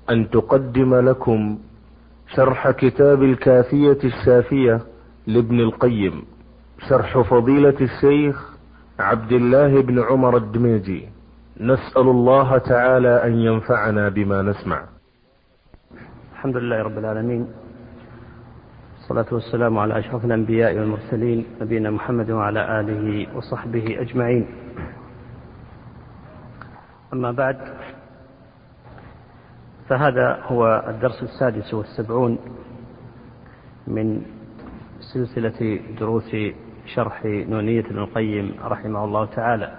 أن تقدم لكم شرح كتاب الكافية الشافية لابن القيم، شرح فضيلة الشيخ عبد الله بن عمر الدميجي. نسأل الله تعالى أن ينفعنا بما نسمع. الحمد لله رب العالمين، والصلاة والسلام على أشرف الأنبياء والمرسلين، نبينا محمد وعلى آله وصحبه أجمعين. أما بعد، فهذا هو الدرس 76 من سلسلة دروس شرح نونية ابن القيم رحمه الله تعالى.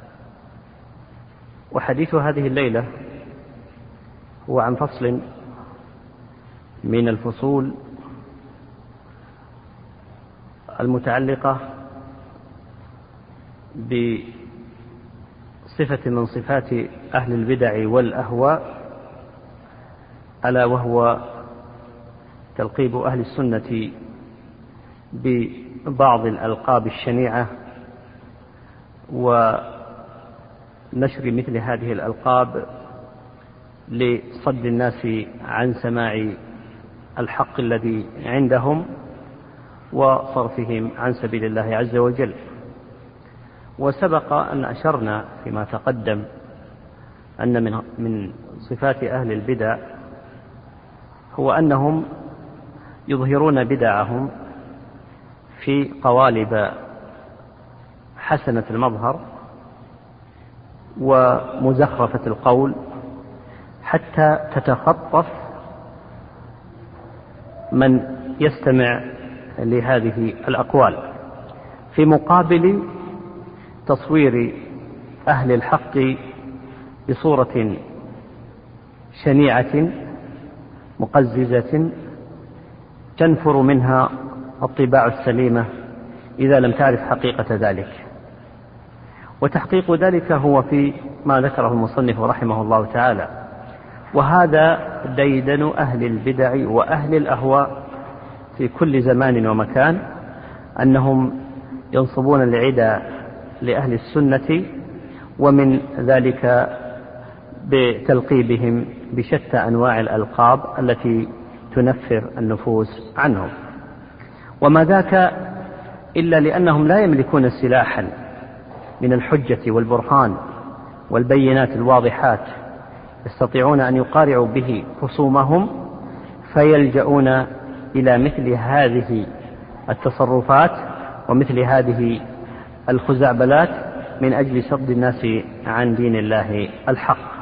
وحديث هذه الليلة هو عن فصل من الفصول المتعلقة بصفة من صفات أهل البدع والأهواء، ألا وهو تلقيب أهل السنة ببعض الألقاب الشنيعة ونشر مثل هذه الألقاب لصد الناس عن سماع الحق الذي عندهم وصرفهم عن سبيل الله عز وجل. وسبق أن أشرنا فيما تقدم أن من صفات أهل البدع هو أنهم يظهرون بدعهم في قوالب حسنة المظهر ومزخرفة القول حتى تتخطف من يستمع لهذه الأقوال، في مقابل تصوير أهل الحق بصورة شنيعة مقززة تنفر منها الطباع السليمة إذا لم تعرف حقيقة ذلك. وتحقيق ذلك هو في ما ذكره المصنف رحمه الله تعالى. وهذا ديدن أهل البدع وأهل الأهواء في كل زمان ومكان، أنهم ينصبون العدى لأهل السنة، ومن ذلك بتلقيبهم بشتى أنواع الألقاب التي تنفر النفوس عنهم. وما ذاك إلا لأنهم لا يملكون سلاحا من الحجة والبرهان والبينات الواضحات يستطيعون أن يقارعوا به خصومهم، فيلجؤون إلى مثل هذه التصرفات ومثل هذه الخزعبلات من أجل صد الناس عن دين الله الحق.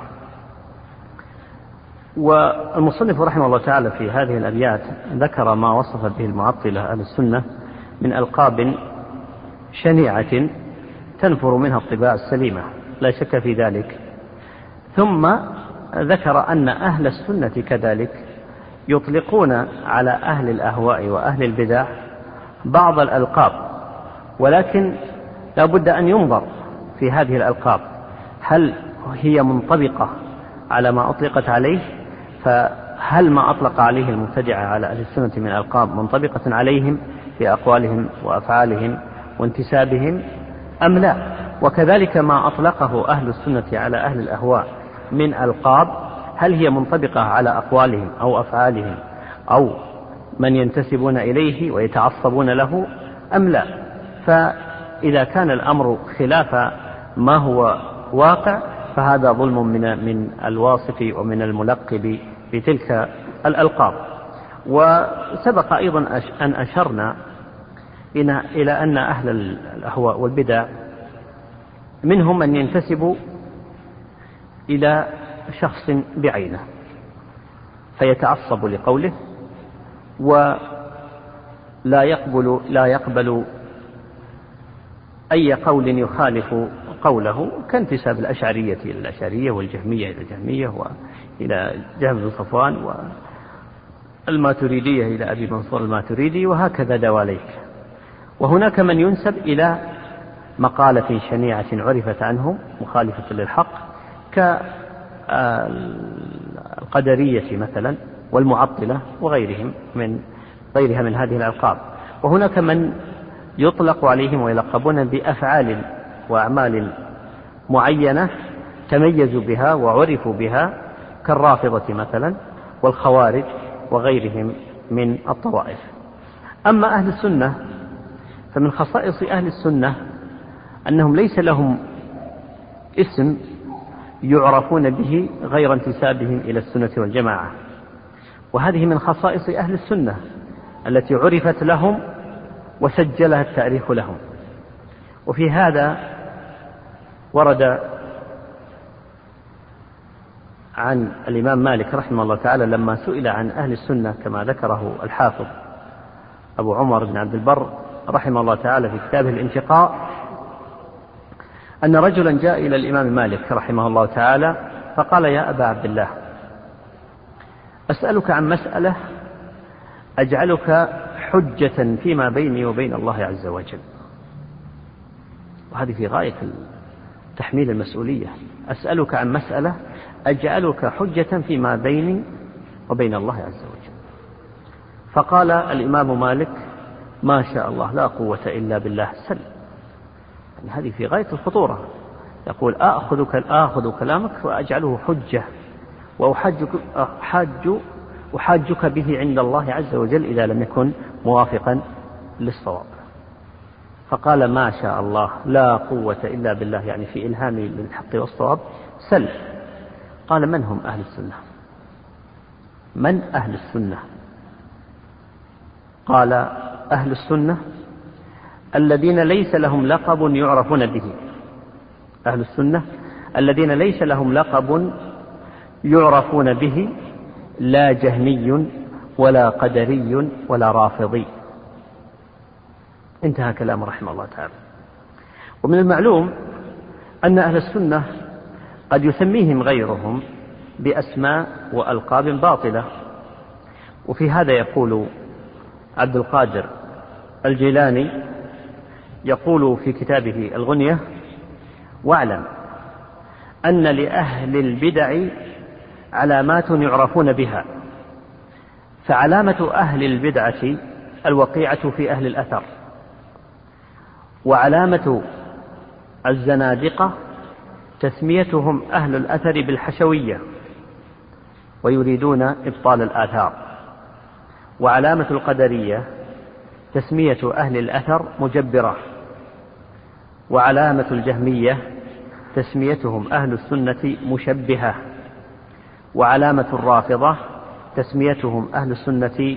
والمصنف رحمه الله تعالى في هذه الأبيات ذكر ما وصف به المعطلة أهل السنة من ألقاب شنيعة تنفر منها الطباع السليمة، لا شك في ذلك. ثم ذكر أن أهل السنة كذلك يطلقون على أهل الأهواء وأهل البدع بعض الألقاب، ولكن لا بد أن ينظر في هذه الألقاب هل هي منطبقة على ما أطلقت عليه، فهل ما أطلق عليه المبتدعة على أهل السنة من ألقاب منطبقة عليهم في أقوالهم وأفعالهم وانتسابهم أم لا. وكذلك ما أطلقه أهل السنة على أهل الأهواء من ألقاب هل هي منطبقة على أقوالهم أو أفعالهم أو من ينتسبون إليه ويتعصبون له أم لا. فإذا كان الأمر خلاف ما هو واقع فهذا ظلم من الواصف ومن الملقب بتلك الألقاب. وسبق أيضا أن أشرنا إلى أن أهل الأهواء والبدع منهم من ينتسب إلى شخص بعينه فيتعصب لقوله ولا يقبل أي قول يخالف قوله، كانتساب الأشعرية إلى الأشعرية والجهمية إلى الجهمية وإلى جهم بن صفوان والماتريدية إلى أبي منصور الماتريدي، وهكذا دواليك. وهناك من ينسب إلى مقالة شنيعة عرفت عنه مخالفة للحق كالقدرية مثلا والمعطلة وغيرها من هذه الألقاب. وهناك من يطلق عليهم ويلقبون بأفعال وأعمال معينة تميزوا بها وعرفوا بها كالرافضة مثلا والخوارج وغيرهم من الطوائف. أما أهل السنة فمن خصائص أهل السنة أنهم ليس لهم اسم يعرفون به غير انتسابهم إلى السنة والجماعة، وهذه من خصائص أهل السنة التي عرفت لهم وسجلها التاريخ لهم. وفي هذا ورد عن الإمام مالك رحمه الله تعالى لما سئل عن أهل السنة كما ذكره الحافظ أبو عمر بن عبد البر رحمه الله تعالى في كتابه الانتقاء، أن رجلا جاء إلى الإمام مالك رحمه الله تعالى فقال: يا أبا عبد الله، أسألك عن مسألة أجعلك حجة فيما بيني وبين الله عز وجل. وهذه في غاية تحميل المسؤولية. أسألك عن مسألة أجعلك حجة فيما بيني وبين الله عز وجل. فقال الإمام مالك: ما شاء الله لا قوة إلا بالله، سل. يعني هذه في غاية الخطورة. يقول: آخذ كلامك وأجعله حجة وأحاجك به عند الله عز وجل إذا لم يكن موافقا للصواب. فقال: ما شاء الله لا قوة إلا بالله، يعني في إلهامي للحق والصواب، سل. قال: من هم أهل السنة؟ من أهل السنة؟ قال: أهل السنة الذين ليس لهم لقب يعرفون به. أهل السنة الذين ليس لهم لقب يعرفون به، لا جهمي ولا قدري ولا رافضي. انتهى كلام رحمه الله تعالى. ومن المعلوم أن أهل السنة قد يسميهم غيرهم بأسماء وألقاب باطلة. وفي هذا يقول عبد القادر الجيلاني، يقول في كتابه الغنية: واعلم أن لأهل البدع علامات يعرفون بها، فعلامة أهل البدعة الوقيعة في أهل الأثر، وعلامة الزنادقة تسميتهم أهل الأثر بالحشوية ويريدون إبطال الآثار، وعلامة القدرية تسمية أهل الأثر مجبرة، وعلامة الجهمية تسميتهم أهل السنة مشبهة، وعلامة الرافضة تسميتهم أهل السنة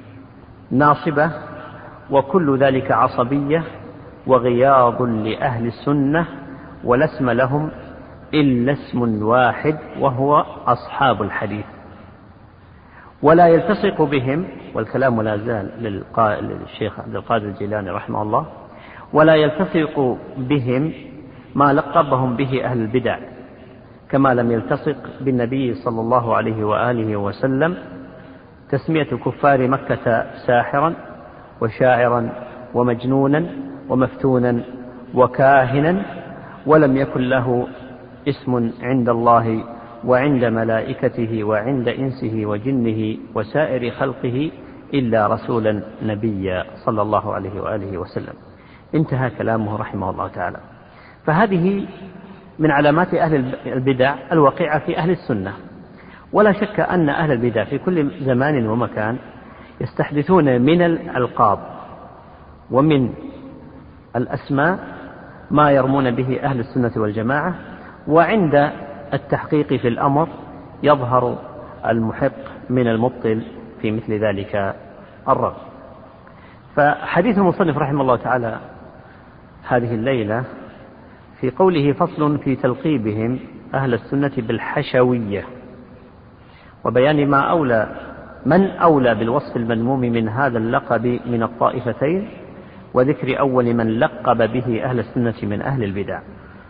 ناصبة، وكل ذلك عصبية وغياض لأهل السنة، ولا اسم لهم إلا اسم واحد وهو أصحاب الحديث. ولا يلتصق بهم، والكلام لا زال للشيخ عبد القادر الجيلاني رحمه الله، ولا يلتصق بهم ما لقبهم به أهل البدع، كما لم يلتصق بالنبي صلى الله عليه وآله وسلم تسمية كفار مكة ساحرا وشاعرا ومجنونا ومفتونا وكاهنا، ولم يكن له اسم عند الله وعند ملائكته وعند إنسه وجنه وسائر خلقه إلا رسولا نبيا صلى الله عليه وآله وسلم. انتهى كلامه رحمه الله تعالى. فهذه من علامات أهل البدع الواقعة في أهل السنة. ولا شك أن أهل البدع في كل زمان ومكان يستحدثون من الألقاب ومن الأسماء ما يرمون به أهل السنة والجماعة، وعند التحقيق في الأمر يظهر المحق من المبطل في مثل ذلك الرغم. فحديث المصنف رحمه الله تعالى هذه الليلة في قوله: فصل في تلقيبهم أهل السنة بالحشوية، وبيان من أولى بالوصف المذموم من هذا اللقب من الطائفتين، وذكر أول من لقب به أهل السنة من أهل البدع.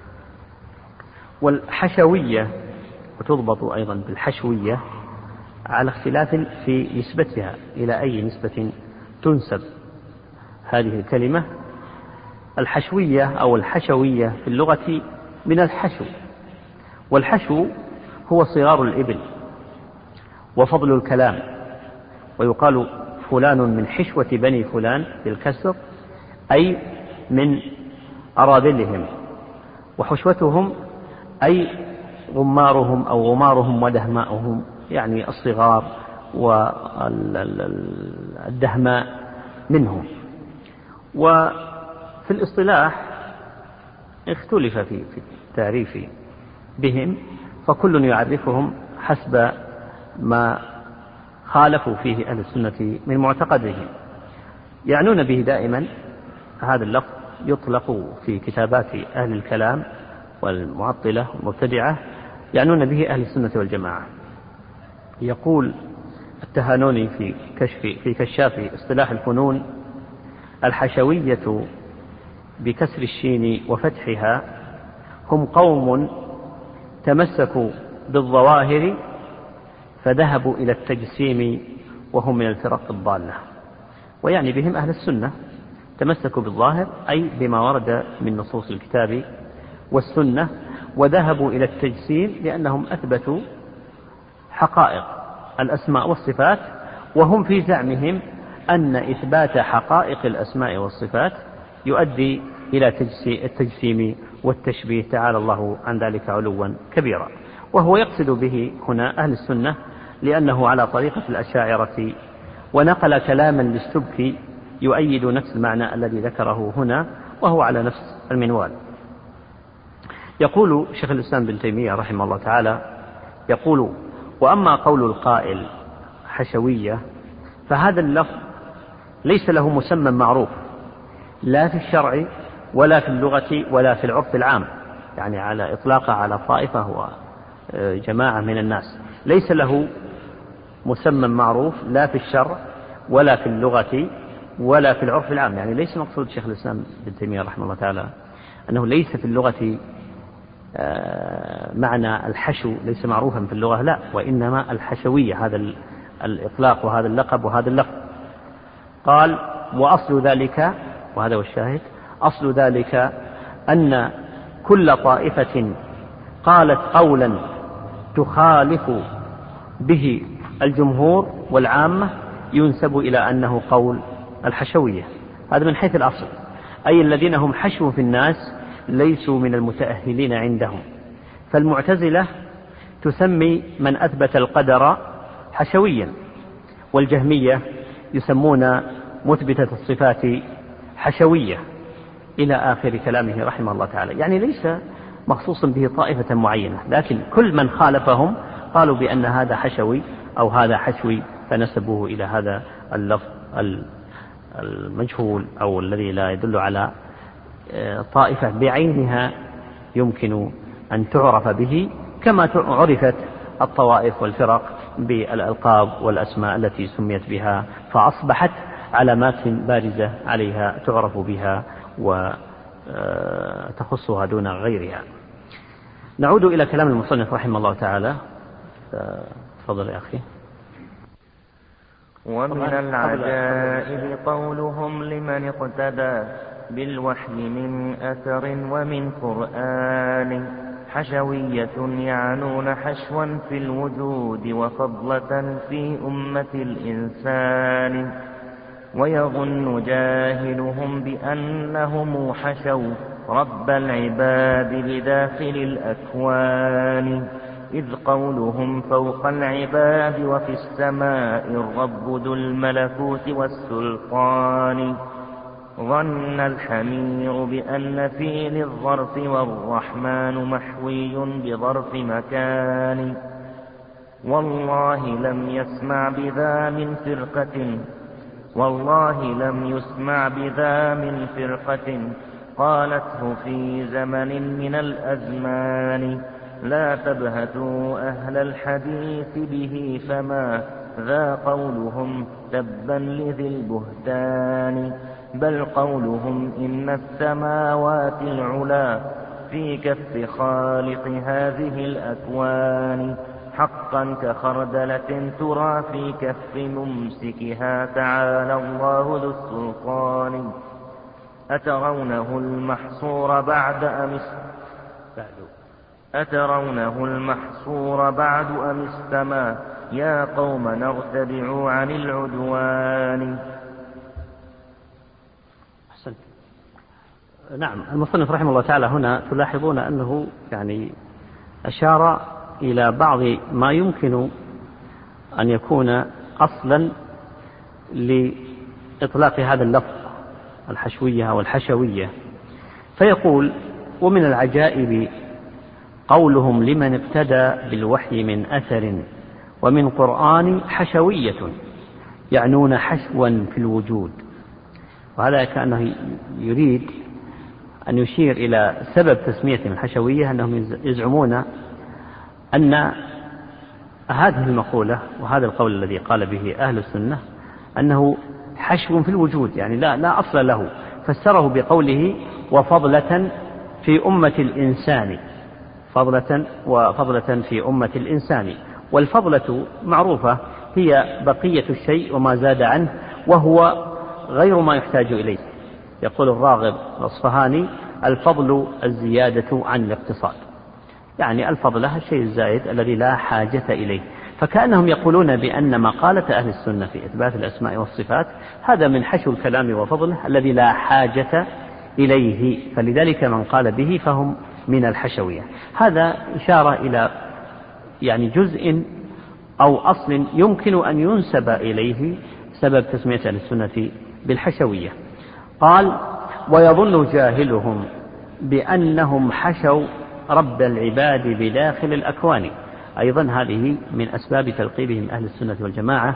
والحشوية وتضبط أيضا بالحشوية على اختلاف في نسبتها، إلى أي نسبة تنسب هذه الكلمة. الحشوية أو الحشوية في اللغة من الحشو، والحشو هو صغار الإبل وفضل الكلام، ويقال فلان من حشوة بني فلان بالكسر، أي من أراذلهم، وحشوتهم أي غمارهم أو غمارهم ودهماؤهم، يعني الصغار والدهماء منهم. وفي الاصطلاح اختلف في التعريف بهم، فكل يعرفهم حسب ما خالفوا فيه أهل السنة من معتقدهم. يعنون به دائما، هذا اللفظ يطلق في كتابات أهل الكلام والمعطلة والمبتدعة، يعنون به أهل السنة والجماعة. يقول التهانوني في كشاف اصطلاح الفنون: الحشوية بكسر الشين وفتحها هم قوم تمسكوا بالظواهر فذهبوا إلى التجسيم وهم من الفرق الضالة. ويعني بهم أهل السنة، تمسكوا بالظاهر أي بما ورد من نصوص الكتاب والسنة، وذهبوا إلى التجسيم لأنهم أثبتوا حقائق الأسماء والصفات، وهم في زعمهم أن إثبات حقائق الأسماء والصفات يؤدي إلى التجسيم والتشبيه، تعالى الله عن ذلك علوا كبيرا. وهو يقصد به هنا أهل السنة لأنه على طريقة الأشاعرة، ونقل كلاما للسبكي يؤيد نفس المعنى الذي ذكره هنا، وهو على نفس المنوال. يقول شيخ الإسلام بن تيمية رحمه الله تعالى، يقول: وأما قول القائل حشوية فهذا اللفظ ليس له مسمى معروف لا في الشرع ولا في اللغة ولا في العرف العام، يعني على إطلاقه على طائفة وجماعة من الناس، ليس له مسمى معروف لا في الشرع ولا في اللغة ولا في العرف العام. يعني ليس مقصود شيخ الإسلام بن تيمية رحمه الله تعالى أنه ليس في اللغة معنى الحشو ليس معروفا في اللغة، لا، وإنما الحشوية هذا الإطلاق وهذا اللقب وهذا اللفظ. قال: وأصل ذلك، وهذا هو الشاهد، أصل ذلك أن كل طائفة قالت قولا تخالف به الجمهور والعامة ينسب إلى أنه قول الحشوية. هذا من حيث الأصل، أي الذين هم حشو في الناس ليسوا من المتأهلين عندهم. فالمعتزلة تسمي من أثبت القدر حشويا، والجهمية يسمون مثبتة الصفات حشوية، إلى آخر كلامه رحمه الله تعالى. يعني ليس مخصوصا به طائفة معينة، لكن كل من خالفهم قالوا بأن هذا حشوي أو هذا حشوي، فنسبوه إلى هذا اللفظ المجهول أو الذي لا يدل على طائفة بعينها يمكن أن تعرف به، كما عرفت الطوائف والفرق بالألقاب والأسماء التي سميت بها، فأصبحت علامات بارزة عليها تعرف بها وتخصها دون غيرها. نعود إلى كلام المصنف رحمه الله تعالى. تفضل يا أخي. ومن العجائب قولهم لمن اقتدى بالوحي من أثر ومن قرآن حشوية يعنون حشوا في الوجود وفضلة في أمة الإنسان، ويظن جاهلهم بأنهم حشوا رب العباد بداخل الأكوان، إذ قولهم فوق العباد وفي السماء الرب ذو الملكوت والسلطان. ظن الحمير بأن فيل الظرف والرحمن محوي بظرف مكان، والله لم يسمع بذا من فرقة قالته في زمن من الأزمان. لا تبهتوا أهل الحديث به فما ذا قولهم تبا لذي البهتان، بل قولهم إن السماوات العلا في كف خالق هذه الأكوان، حقا كخردلة ترى في كف ممسكها تعالى الله ذو السلطان. أترونه المحصور بعد أم استمى يا قوم نرتدع عن العدوان. أحسنت. نعم، المصنف رحمه الله تعالى هنا تلاحظون أنه يعني أشار إلى بعض ما يمكن أن يكون أصلا لإطلاق هذا اللفظ الحشوية أو الحشوية، فيقول: ومن العجائب قولهم لمن اقتدى بالوحي من أثر ومن قرآن حشوية، يعنون حشوا في الوجود. وهذا كأنه يريد أن يشير إلى سبب تسميتهم الحشوية، أنهم يزعمون أن هذه المقولة وهذا القول الذي قال به أهل السنة أنه حشو في الوجود، يعني لا أصل له، فسره بقوله: وفضلة في أمة الإنسان، وفضلة في أمة الإنسان. والفضلة معروفة، هي بقية الشيء وما زاد عنه، وهو غير ما يحتاج إليه. يقول الراغب الأصفهاني: الفضل الزيادة عن الاقتصاد، يعني الفضلة الشيء الزائد الذي لا حاجة إليه. فكأنهم يقولون بأن مقالة أهل السنة في إثبات الأسماء والصفات هذا من حشو الكلام وفضله الذي لا حاجة إليه، فلذلك من قال به فهم من الحشوية. هذا إشارة إلى يعني جزء أو أصل يمكن أن ينسب إليه سبب تسمية أهل السنة بالحشوية. قال: ويظن جاهلهم بأنهم حشوا رب العباد بداخل الأكوان. أيضا هذه من أسباب تلقيبهم أهل السنة والجماعة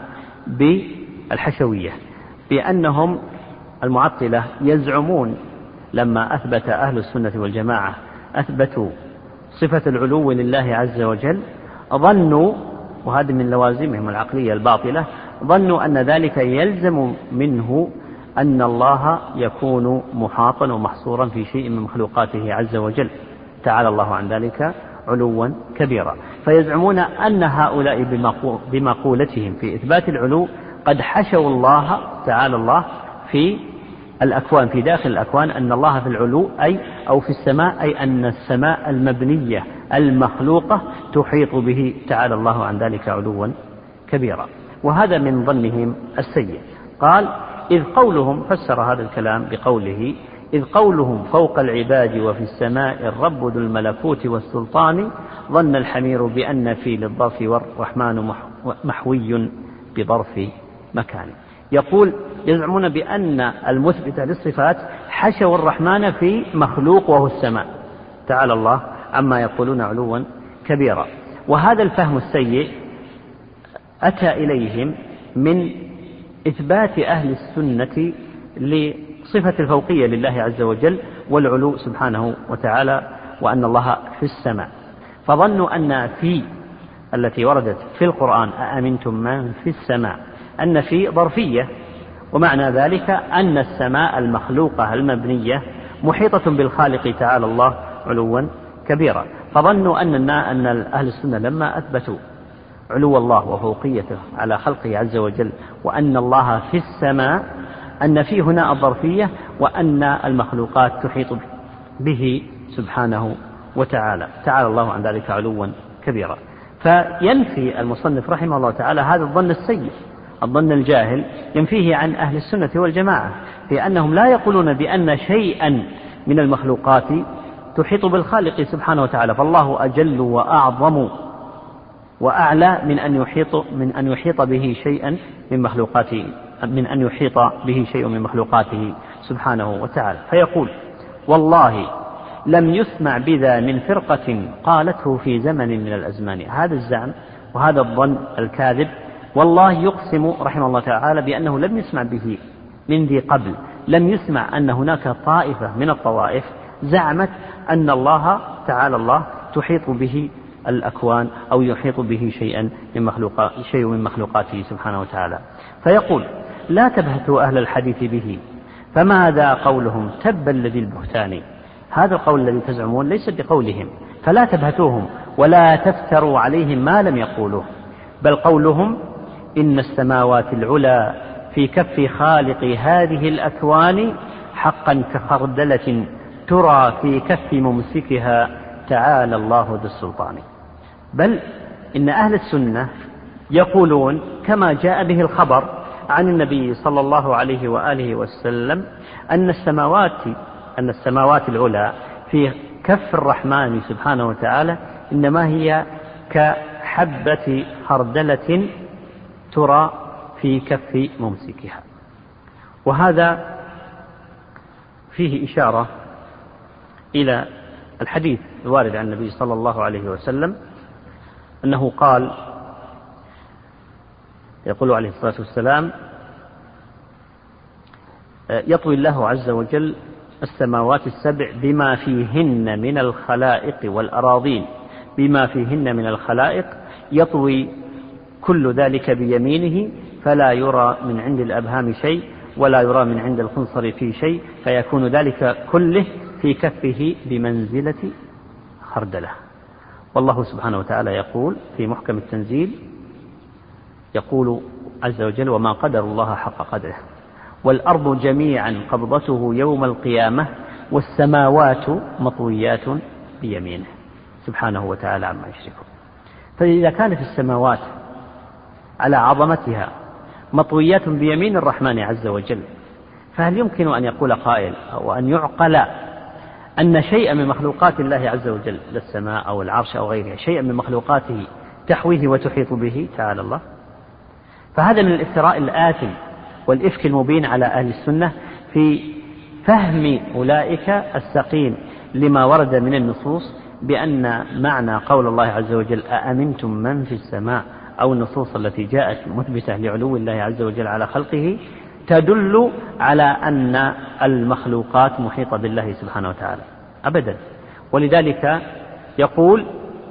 بالحشوية، بأنهم المعطلة يزعمون لما أثبت أهل السنة والجماعة أثبتوا صفة العلو لله عز وجل، ظنوا، وهذا من لوازمهم العقلية الباطلة، ظنوا أن ذلك يلزم منه أن الله يكون محاطا ومحصورا في شيء من مخلوقاته عز وجل، تعالى الله عن ذلك علوا كبيرا. فيزعمون أن هؤلاء بمقولتهم في إثبات العلو قد حشوا الله تعالى الله في الأكوان، في داخل الأكوان، أن الله في العلو أو في السماء، أي أن السماء المبنية المخلوقة تحيط به تعالى الله عن ذلك علوا كبيرا. وهذا من ظنهم السيء. قال: إذ قولهم، فسر هذا الكلام بقوله: إذ قولهم فوق العباد وفي السماء الرب ذو الملكوت والسلطان، ظن الحمير بأن في للظرف والرحمن محوي بظرف مكان. يقول: يزعمون بأن المثبت للصفات حشوا الرحمن في مخلوق وهو السماء، تعالى الله عما يقولون علوا كبيرا. وهذا الفهم السيء أتى إليهم من إثبات أهل السنة لصفة الفوقية لله عز وجل والعلو سبحانه وتعالى، وأن الله في السماء. فظنوا أن في التي وردت في القرآن أأمنتم من في السماء أن في ظرفية، ومعنى ذلك أن السماء المخلوقة المبنية محيطة بالخالق تعالى الله علوا كبيرا. فظنوا أن أهل السنة لما أثبتوا علو الله وفوقيته على خلقه عز وجل وأن الله في السماء، أن في هنا الظرفية، وأن المخلوقات تحيط به سبحانه وتعالى، تعالى الله عن ذلك علوا كبيرا. فينفي المصنف رحمه الله تعالى هذا الظن السيء، الظن الجاهل، ينفيه عن أهل السنة والجماعة، في أنهم لا يقولون بأن شيئا من المخلوقات تحيط بالخالق سبحانه وتعالى، فالله أجل وأعظم وأعلى من أن يحيط به شيئا من مخلوقاته، من أن يحيط به شيء من مخلوقاته سبحانه وتعالى. فيقول: والله لم يسمع بذا من فرقة قالته في زمن من الأزمان. هذا الزعم وهذا الظن الكاذب، والله يقسم رحمه الله تعالى بأنه لم يسمع به من ذي قبل، لم يسمع أن هناك طائفة من الطوائف زعمت أن الله تعالى الله تحيط به الأكوان أو يحيط به شيء من مخلوقاته سبحانه وتعالى. فيقول: لا تبهتوا أهل الحديث به، فماذا قولهم تبا لذي البهتان. هذا القول الذي تزعمون ليس بقولهم، فلا تبهتوهم ولا تفتروا عليهم ما لم يقولوه، بل قولهم إن السماوات العلى في كف خالق هذه الأكوان حقا كخردلة ترى في كف ممسكها تعالى الله ذو السلطان. بل إن أهل السنة يقولون كما جاء به الخبر عن النبي صلى الله عليه وآله وسلم أن السماوات العلى في كف الرحمن سبحانه وتعالى إنما هي كحبة خردلة ترى في كف ممسكها. وهذا فيه إشارة إلى الحديث الوارد عن النبي صلى الله عليه وسلم أنه قال، يقول عليه الصلاة والسلام: يطوي الله عز وجل السماوات السبع بما فيهن من الخلائق والأراضين بما فيهن من الخلائق، يطوي كل ذلك بيمينه فلا يرى من عند الأبهام شيء ولا يرى من عند الخنصر في شيء، فيكون ذلك كله في كفه بمنزلة خردلة. والله سبحانه وتعالى يقول في محكم التنزيل، يقول عز وجل: وما قدر الله حق قدره والأرض جميعا قبضته يوم القيامة والسماوات مطويات بيمينه سبحانه وتعالى عما يشركون. فإذا كانت السماوات على عظمتها مطويات بيمين الرحمن عز وجل، فهل يمكن أن يقول قائل أو أن يعقل أن شيئا من مخلوقات الله عز وجل، السماء أو العرش أو غيرها، شيئا من مخلوقاته تحويه وتحيط به تعالى الله؟ فهذا من الافتراء الآثم والإفك المبين على أهل السنة في فهم أولئك السقيم لما ورد من النصوص بأن معنى قول الله عز وجل أأمنتم من في السماء، أو النصوص التي جاءت مثبتة لعلو الله عز وجل على خلقه تدل على أن المخلوقات محيطة بالله سبحانه وتعالى أبدا. ولذلك يقول: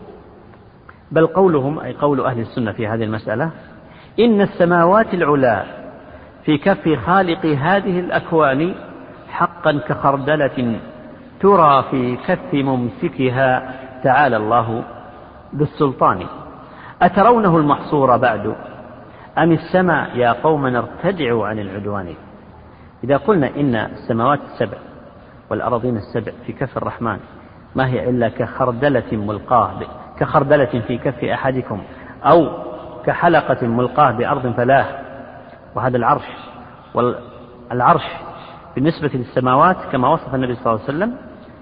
بل قولهم، أي قول أهل السنة في هذه المسألة، إن السماوات العلى في كف خالق هذه الأكوان حقا كخردلة ترى في كف ممسكها تعالى الله بالسلطان، أترونه المحصور بعد أم السماء يا قوم ارتدعوا عن العدوان. إذا قلنا إن السماوات السبع والأراضين السبع في كف الرحمن ما هي إلا كخردلة ملقاه كخردلة في كف أحدكم، أو كحلقة ملقاه بأرض فلاه، وهذا العرش، والعرش بالنسبة للسماوات كما وصف النبي صلى الله عليه وسلم،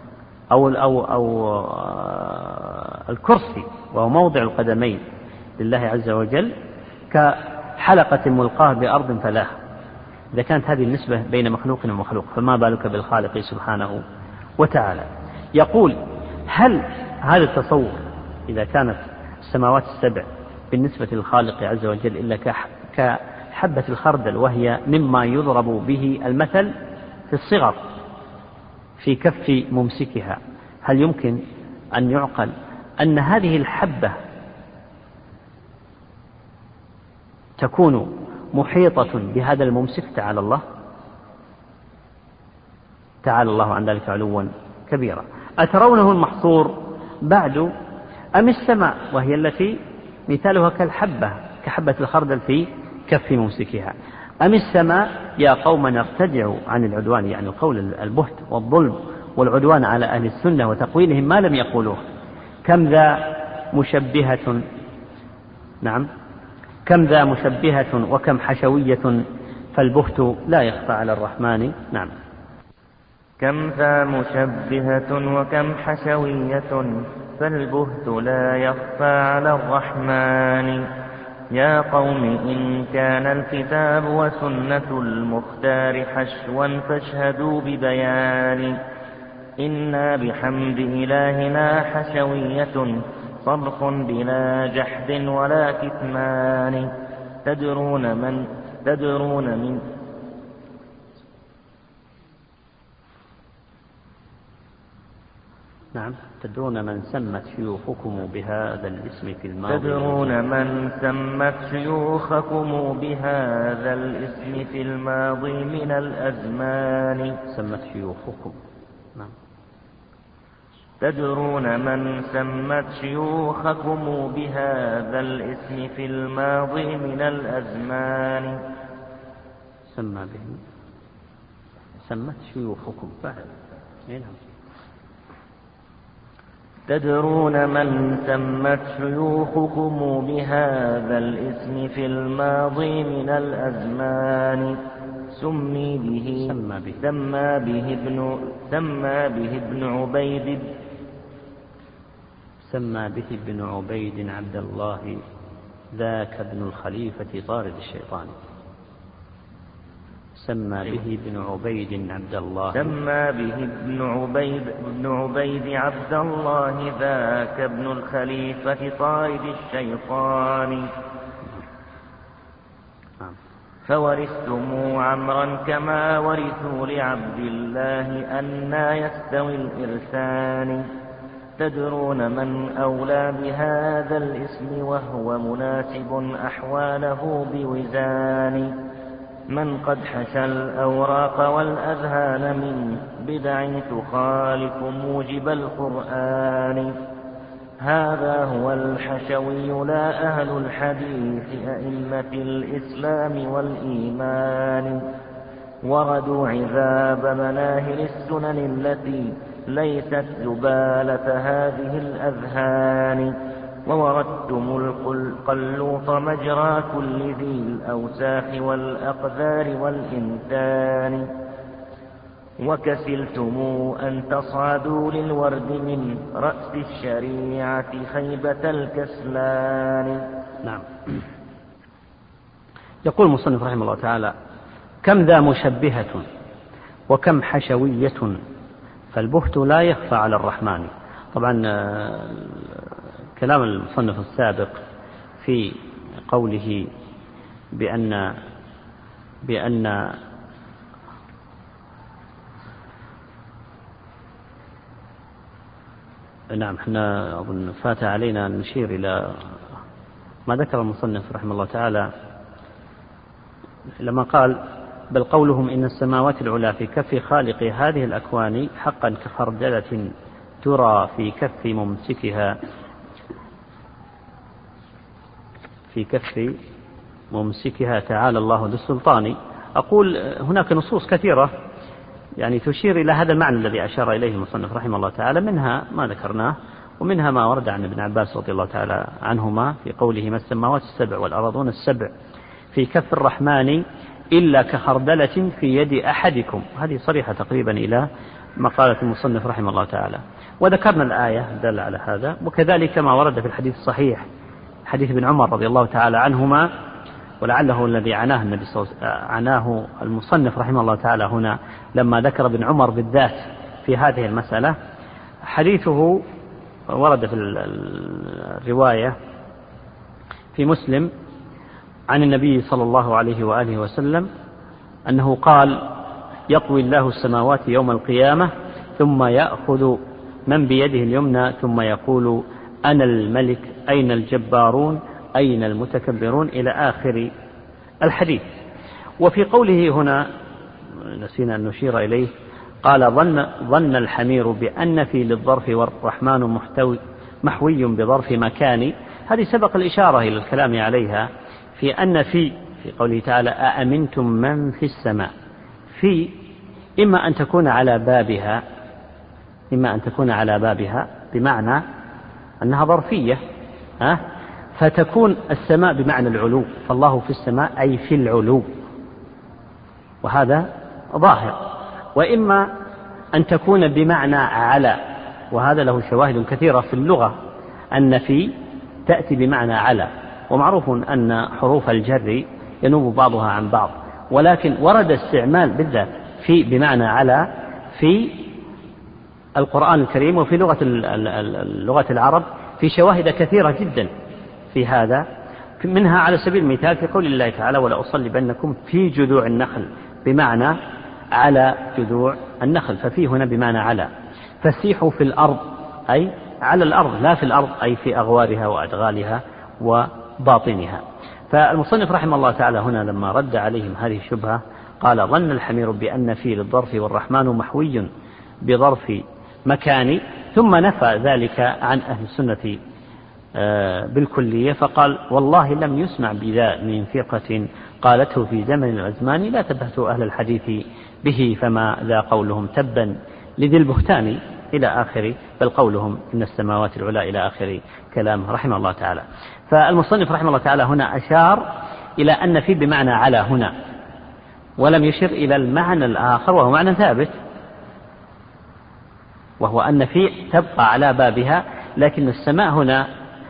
أو الكرسي وهو موضع القدمين لله عز وجل كحلقة ملقاه بأرض فلاه. إذا كانت هذه النسبة بين مخلوق ومخلوق، فما بالك بالخالق سبحانه وتعالى. يقول: هل هذا التصور إذا كانت السماوات السبع بالنسبة للخالق عز وجل إلا كحبة الخردل، وهي مما يضرب به المثل في الصغر في كف ممسكها، هل يمكن أن يعقل أن هذه الحبة تكون محيطة بهذا الممسك تعالى الله؟ تعالى الله عن ذلك علوا كبيرا. أترونه المحصور بعد أم السماء، وهي التي مثالها كالحبة كحبة الخردل في كف ممسكها، أم السماء يا قوم ارتدعوا عن العدوان، يعني القول البهت والظلم والعدوان على أهل السنة وتقويلهم ما لم يقولوه. كم ذا مشبهة، نعم، كم ذا مشبهة وكم حشوية، فالبهت لا يخفى على الرحمن. نعم. كم ذا مشبهة وكم حشوية، فالبهت لا يخفى على الرحمن. يا قوم إن كان الكتاب وسنة المختار حشوا فاشهدوا ببيان. إنا بحمد إلهنا حشوية، صرخ بلا جحد ولا كتمان. تدرون من سمت شيوخكم بهذا الاسم في الماضي. تدرون من سمت شيوخكم بهذا الاسم في الماضي من الأزمان. سمت شيوخكم، نعم. تدرون من سمت شيوخكم بهذا الاسم في الماضي من الأزمان. سمى به سمت شيوخكم فعل. نعم. تدرون من سمت شيوخكم بهذا الاسم في الماضي من الأزمان. سمى به ابن سمى به ابن عبيد عبد الله ذاك ابن الخليفة طارد الشيطان. سمى به ابن عبيد عبد الله ابن عبيد عبد الله ذاك ابن الخليفة طارد الشيطان. فورثتم عمرا كما ورثوا لعبد الله أنا يستوي الإرثان. تدرون من أولى بهذا الاسم وهو مناسب أحواله بوزان. من قد حشى الأوراق والأذهان من بدع تخالف موجب القرآن. هذا هو الحشوي لا أهل الحديث أئمة الإسلام والإيمان. وردوا عذاب مناهل السنن التي ليست زبالة هذه الأذهان. ووردتم القلوط مجرى كل ذي الأوساخ والأقذار والإنتان. وكسلتم أن تصعدوا للورد من رأس الشريعة خيبة الكسلان. نعم. يقول المصنف رحمه الله تعالى: كم ذا مشبهة وكم حشوية فالبهت لا يخفى على الرحمن. طبعا كلام المصنف السابق في قوله بأن نعم، احنا أظن فات علينا أن نشير إلى ما ذكر المصنف رحمه الله تعالى لما قال: بل قولهم إن السماوات العلى في كف خالق هذه الأكوان حقا كخردلة ترى في كف ممسكها تعالى الله ذو السلطان. أقول هناك نصوص كثيرة يعني تشير إلى هذا المعنى الذي أشار إليه المصنف رحمه الله تعالى، منها ما ذكرناه ومنها ما ورد عن ابن عباس رضي الله تعالى عنهما في قوله: ما السماوات السبع والأرضون السبع في كف الرحمن إلا كخردلة في يد أحدكم. هذه صريحة تقريبا إلى مقالة المصنف رحمه الله تعالى. وذكرنا الآية دل على هذا، وكذلك ما ورد في الحديث الصحيح حديث ابن عمر رضي الله تعالى عنهما، ولعله الذي عناه المصنف رحمه الله تعالى هنا لما ذكر ابن عمر بالذات في هذه المسألة. حديثه ورد في الرواية في مسلم عن النبي صلى الله عليه وآله وسلم أنه قال: يطوي الله السماوات يوم القيامة ثم يأخذ من بيده اليمنى ثم يقول: أنا الملك أين الجبارون أين المتكبرون، إلى آخر الحديث. وفي قوله هنا نسينا أن نشير إليه قال: ظن الحمير بأن في للظرف والرحمن محوي بظرف مكان. هذه سبق الإشارة إلى الكلام عليها في أن في قوله تعالى: أأمنتم من في السماء. في إما أن تكون على بابها بمعنى أنها ظرفية، فتكون السماء بمعنى العلو، فالله في السماء أي في العلو، وهذا ظاهر. وإما أن تكون بمعنى على، وهذا له شواهد كثيرة في اللغة أن في تأتي بمعنى على، ومعروف أن حروف الجر ينوب بعضها عن بعض، ولكن ورد استعمال بالذات في بمعنى على في القرآن الكريم وفي لغة العرب في شواهد كثيرة جدا في هذا، منها على سبيل المثال في قول الله تعالى: ولا أصلبنكم في جذوع النخل، بمعنى على جذوع النخل، ففي هنا بمعنى على. فسيحوا في الأرض أي على الأرض، لا في الأرض أي في أغوارها وأدغالها وباطنها. فالمصنف رحمه الله تعالى هنا لما رد عليهم هذه الشبهة قال: ظن الحمير بأن في للظرف والرحمن محوي بظرف مكان، ثم نفى ذلك عن أهل السنة بالكلية، فقال: والله لم يسمع بذا من فرقة قالته في زمن الأزمان لا تبهت أهل الحديث به، فما ذا قولهم تبا لذي البهتان، إلى آخر، بل قولهم إن السماوات العلى، إلى آخر كلامه رحمه الله تعالى. فالمصنف رحمه الله تعالى هنا أشار إلى أن في بمعنى على هنا، ولم يشر إلى المعنى الآخر وهو معنى ثابت، وهو أن في تبقى على بابها لكن السماء هنا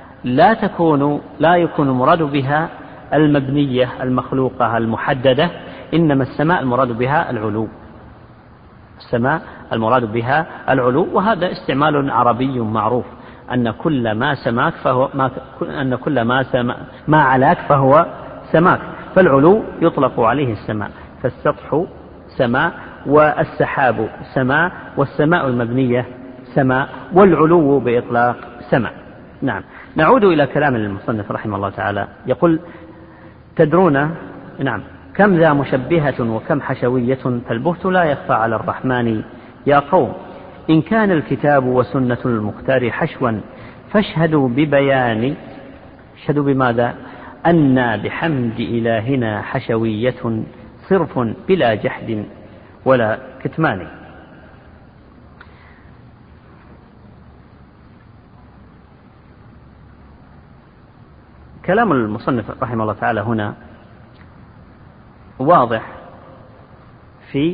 لا يكون المراد بها المبنية المخلوقة المحددة، إنما السماء المراد بها العلو. السماء المراد بها العلو، وهذا استعمال عربي معروف، أن كل ما سماك أن كل ما علاك فهو سماك، فالعلو يطلق عليه السماء، فالسطح سماء، والسحاب سماء، والسماء المبنية سماء، والعلو بإطلاق سماء. نعم. نعود إلى كلام المصنف رحمه الله تعالى، يقول: تدرون نعم كم ذا مشبهة وكم حشوية، فالبهت لا يخفى على الرحمن يا قوم، إن كان الكتاب وسنة المختار حشوا، فاشهدوا ببيان. اشهدوا بماذا؟ أن بحمد إلهنا حشوية صرف بلا جحد ولا كتمان. كلام المصنف رحمه الله تعالى هنا واضح في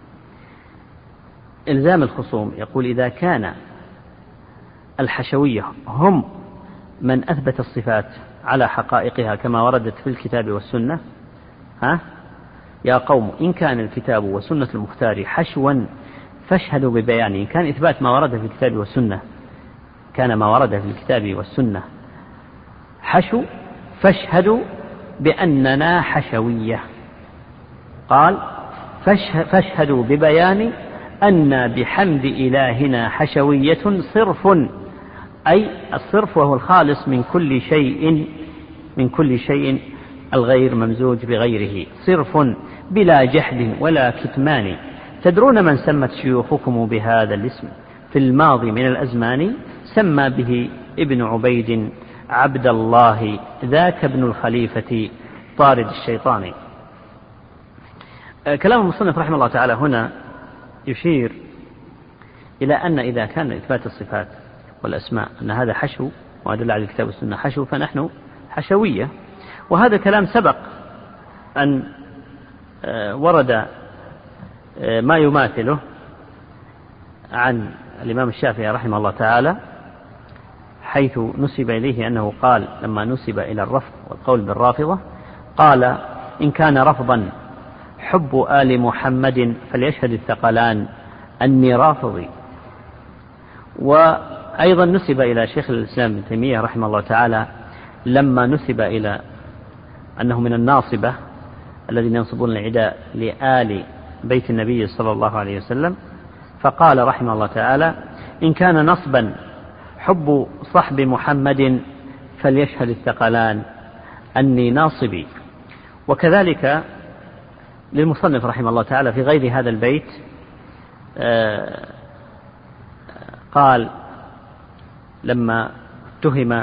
إلزام الخصوم. يقول: إذا كان الحشوية هم من أثبت الصفات على حقائقها كما وردت في الكتاب والسنة، يا قوم إن كان الكتاب وسنة المختار حشوا فاشهدوا ببيان. إن كان إثبات ما ورد في الكتاب والسنة كان ما ورد في الكتاب والسنة حشو، فاشهدوا بأننا حشوية. قال: فاشهدوا ببيان أن بحمد إلهنا حشوية صرف، أي الصرف وهو الخالص من كل شيء الغير ممزوج بغيره، صرف بلا جحد ولا كتمان. تدرون من سمت شيوخكم بهذا الاسم في الماضي من الأزمان، سمى به ابن عبيد عبد الله ذاك ابن الخليفة طارد الشيطان. كلام المصنف رحمه الله تعالى هنا يشير إلى أن إذا كان إثبات الصفات والأسماء أن هذا حشو، وأدل على الكتاب والسنة حشو، فنحن حشوية. وهذا كلام سبق أن ورد ما يماثله عن الإمام الشافعي رحمه الله تعالى، حيث نسب إليه أنه قال لما نسب إلى الرفض والقول بالرافضة، قال: إن كان رفضا حب آل محمد فليشهد الثقلان أني رافضي. وأيضا نسب إلى شيخ الإسلام ابن تيمية رحمه الله تعالى لما نسب إلى أنه من الناصبة الذين ينصبون العداء لآل بيت النبي صلى الله عليه وسلم، فقال رحمه الله تعالى: إن كان نصبا حب صحب محمد فليشهد الثقلان أني ناصبي. وكذلك للمصنف رحمه الله تعالى في غير هذا البيت قال لما اتهم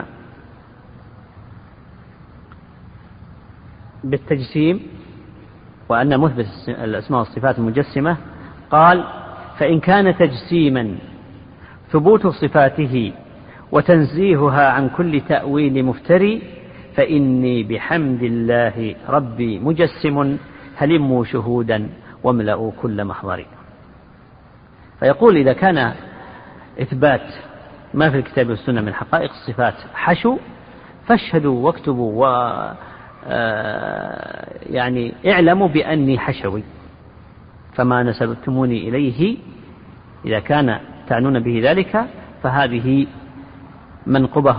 بالتجسيم وأن مثبت الأسماء والصفات المجسمة، قال: فإن كان تجسيما ثبوت صفاته وتنزيهها عن كل تأويل مفتري، فإني بحمد الله ربي مجسم، هلموا شهودا واملأوا كل محضري. فيقول: إذا كان إثبات ما في الكتاب والسنة من حقائق الصفات حشو، فاشهدوا واكتبوا يعني اعلموا بأني حشوي، فما نسبتموني إليه إذا كان تعنون به ذلك فهذه منقبة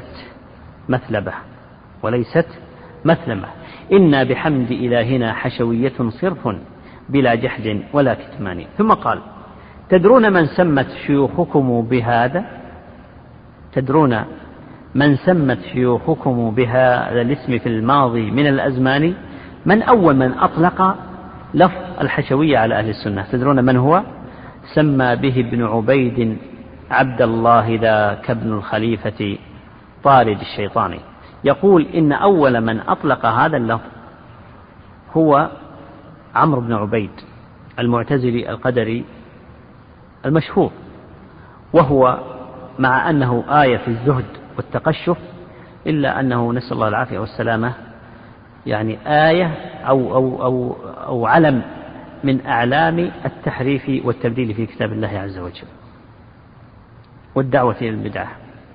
وليست مثلبة. إنا بحمد إلهنا حشوية صرف بلا جحد ولا كتمان. ثم قال: تدرون من سمت شيوخكم بهذا؟ تدرون من سمت شيوخكم بهذا الاسم في الماضي من الأزمان؟ من أول من أطلق لفظ الحشوية على أهل السنة؟ تدرون من هو؟ سمى به ابن عبيد عبد الله ذاك ابن الخليفة طارد الشيطان. يقول: إن أول من أطلق هذا اللفظ هو عمرو بن عبيد المعتزلي القدري المشهور، وهو مع أنه آية في الزهد والتقشف إلا أنه نسأل الله العافية والسلامة يعني آية أو علم من أعلام التحريف والتبديل في كتاب الله عز وجل والدعوة إلى البدعة.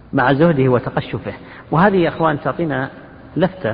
مع زهده وتقشفه. وهذه يا أخوان تعطينا لفتة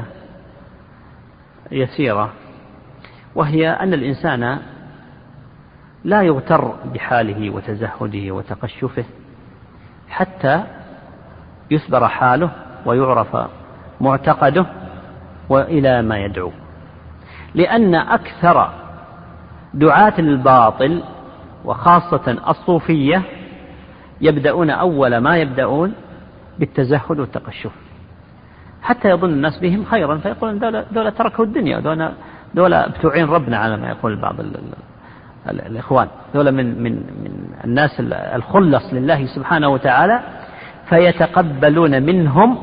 يسيرة، وهي أن الإنسان لا يغتر بحاله وتزهده وتقشفه حتى يسبر حاله ويعرف معتقده وإلى ما يدعو، لأن أكثر دعاة الباطل وخاصة الصوفية يبدأون أول ما يبدأون بالتزهد والتقشف، حتى يظن الناس بهم خيرا فيقولون دولة تركوا الدنيا، دولة بتوعين ربنا على ما يقول بعض الإخوان، دولة من الناس الخلص لله سبحانه وتعالى، فيتقبلون منهم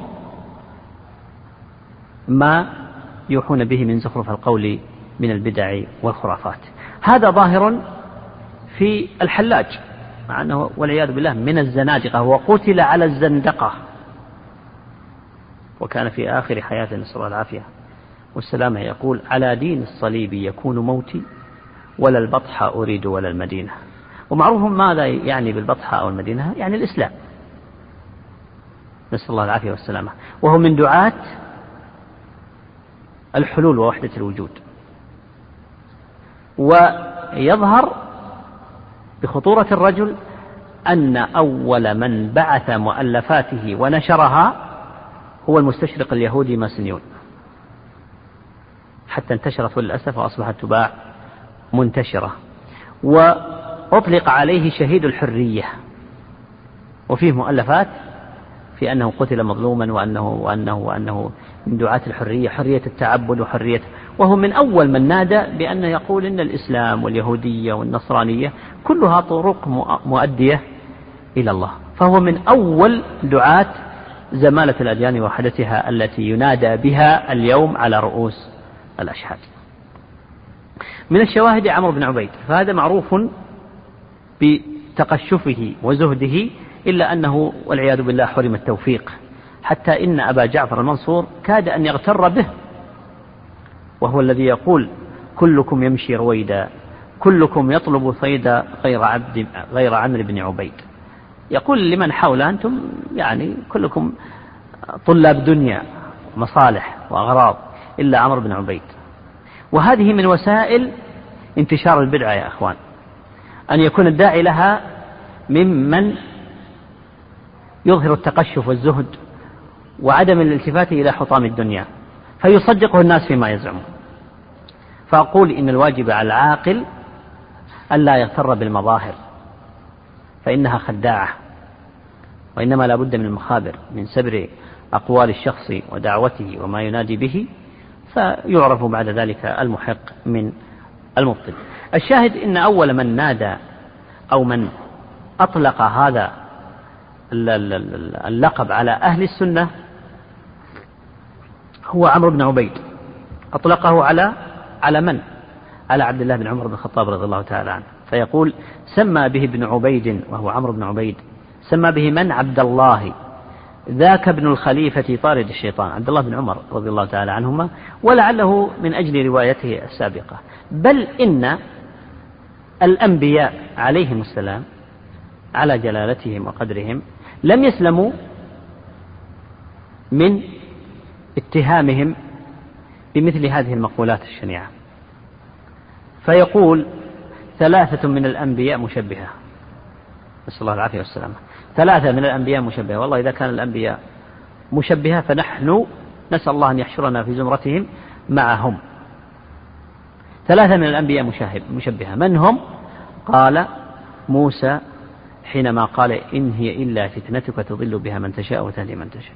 ما يوحون به من زخرف القول من البدع والخرافات. هذا ظاهر في الحلاج، مع أنه والعياذ بالله من الزنادقة وقتل على الزندقة، وكان في آخر حياته نسأل الله العافية والسلامة يقول: على دين الصليب يكون موتي ولا البطحة أريد ولا المدينة. ومعروف ماذا يعني بالبطحة أو المدينة؟ يعني الإسلام، نسأل الله العافية والسلامة. وهو من دعاة الحلول ووحدة الوجود. ويظهر بخطورة الرجل أن أول من بعث مؤلفاته ونشرها هو المستشرق اليهودي ماسنيون، حتى انتشرت للأسف وأصبحت تباع منتشرة، وأطلق عليه شهيد الحرية، وفيه مؤلفات في أنه قتل مظلوما وأنه من دعاة الحرية، حرية التعبد وحرية، وهو من أول من نادى بأنه يقول إن الإسلام واليهودية والنصرانية كلها طرق مؤدية إلى الله، فهو من أول دعاة زمالة الأديان ووحدتها التي ينادى بها اليوم على رؤوس الأشهاد. من الشواهد عمرو بن عبيد، فهذا معروف بتقشفه وزهده، إلا أنه والعياذ بالله حرم التوفيق، حتى إن أبا جعفر المنصور كاد أن يغتر به، وهو الذي يقول: كلكم يمشي رويدا، كلكم يطلب صيدا غير عمرو بن عبيد. يقول لمن حوله: أنتم يعني كلكم طلاب دنيا مصالح وأغراض إلا عمرو بن عبيد. وهذه من وسائل انتشار البدعة يا أخوان، أن يكون الداعي لها ممن يظهر التقشف والزهد وعدم الالتفات إلى حطام الدنيا، فيصدقه الناس فيما يزعمون. فأقول إن الواجب على العاقل ألا يغتر بالمظاهر، فإنها خداعة، وإنما لا بد من المخابر، من سبر أقوال الشخص ودعوته وما ينادي به، فيعرف بعد ذلك المحق من المبطل. الشاهد إن أول من نادى أو من أطلق هذا اللقب على أهل السنة هو عمرو بن عبيد. أطلقه على من؟ على عبد الله بن عمر بن الخطاب رضي الله تعالى عنه، فيقول: سمى به ابن عبيد، وهو عمرو بن عبيد، سمى به من؟ عبد الله ذاك ابن الخليفة طارد الشيطان، عبد الله بن عمر رضي الله تعالى عنهما، ولعله من أجل روايته السابقة. بل إن الأنبياء عليهم السلام على جلالتهم وقدرهم لم يسلموا من اتهامهم بمثل هذه المقولات الشنيعة. فيقول: 3 من الأنبياء مشبهة، نسأل الله العافية والسلامة. 3 من الأنبياء مشبهة، والله إذا كان الأنبياء مشبهة فنحن نسأل الله أن يحشرنا في زمرتهم معهم. 3 من الأنبياء مشبهة، من هم؟ قال: موسى حينما قال: إن هي إلا فتنتك تضل بها من تشاء وتهدي من تشاء.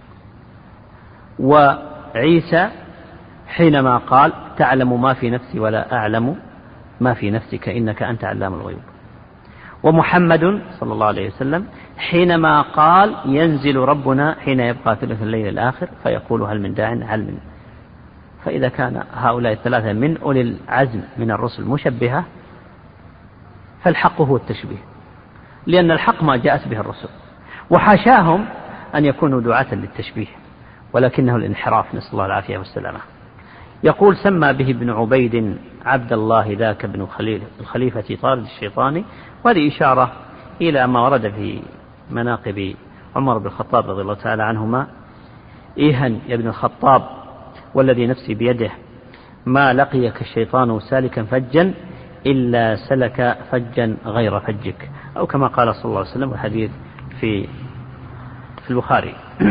وعيسى حينما قال: تعلم ما في نفسي ولا أعلم ما في نفسك إنك أنت علام الغيوب. ومحمد صلى الله عليه وسلم حينما قال: ينزل ربنا حين يبقى ثلث الليل الآخر فيقول: هل من داع هل من. فإذا كان هؤلاء 3 من أولي العزم من الرسل مشبهة، فالحق هو التشبيه، لأن الحق ما جاءت به الرسل، وحاشاهم أن يكونوا دعاة للتشبيه، ولكنه الانحراف، نسأل الله العافية والسلامة. يقول: سمى به ابن عبيد عبد الله ذاك ابن الخليفة طارد الشيطان. وهذه إشارة إلى ما ورد في مناقب عمر بن الخطاب رضي الله تعالى عنهما: إيهن يا ابن الخطاب والذي نفسي بيده ما لقيك الشيطان سالكا فجا إلا سلك فجا غير فجك، أو كما قال صلى الله عليه وسلم، الحديث في البخاري.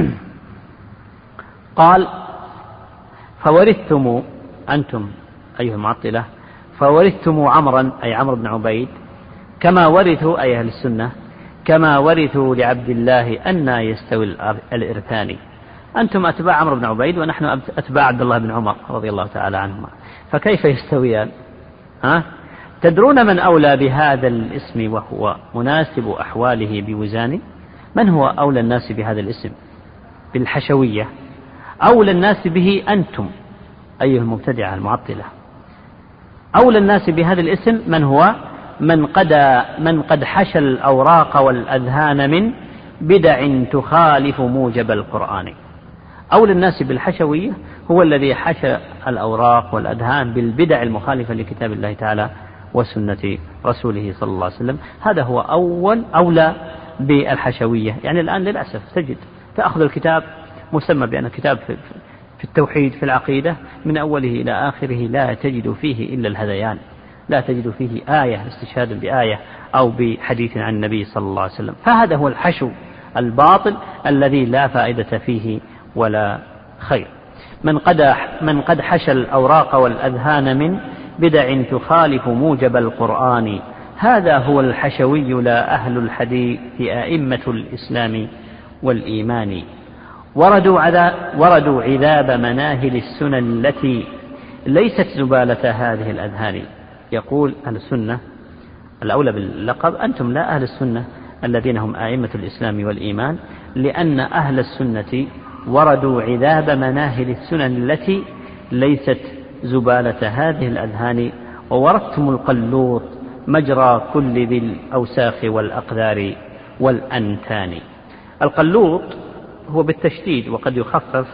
قال: فورثتم أنتم أيها المعطلة، فورثتم عمرا أي عمرو بن عبيد كما ورثوا أي أهل السنة كما ورثوا لعبد الله أن يستوي الإرثان. أنتم أتباع عمرو بن عبيد ونحن أتباع عبد الله بن عمر رضي الله تعالى عنهما، فكيف يستويان؟ تدرون من أولى بهذا الاسم وهو مناسب أحواله بوزان؟ من هو أولى الناس بهذا الاسم بالحشوية؟ أولى الناس به أنتم أيها المبتدعة المعطلة. أولى الناس بهذا الاسم من هو؟ من قد حشى الأوراق والأذهان من بدع تخالف موجب القرآن. أولى الناس بالحشوية هو الذي حشى الأوراق والأذهان بالبدع المخالفة لكتاب الله تعالى وسنة رسوله صلى الله عليه وسلم. هذا هو أولى بالحشوية. يعني الآن للأسف تجد تأخذ الكتاب مسمى بأنه كتاب في التوحيد في العقيدة، من أوله إلى آخره لا تجد فيه إلا الهذيان، لا تجد فيه آية استشهاد بآية أو بحديث عن النبي صلى الله عليه وسلم. فهذا هو الحشو الباطل الذي لا فائدة فيه ولا خير. من قد حشى الأوراق والأذهان من بدع تخالف موجب القرآن، هذا هو الحشوي لا أهل الحديث أئمة الإسلام والإيمان. وردوا عذاب مناهل السنن التي ليست زبالة هذه الأذهان. يقول أهل السنة الأولى باللقب أنتم لا أهل السنة الذين هم أئمة الإسلام والإيمان، لأن أهل السنة وردوا عذاب مناهل السنن التي ليست زبالة هذه الأذهان، ووردتم القلوط مجرى كل ذي الأوساخ والأقدار والأنتان. القلوط هو بالتشديد وقد يخفف،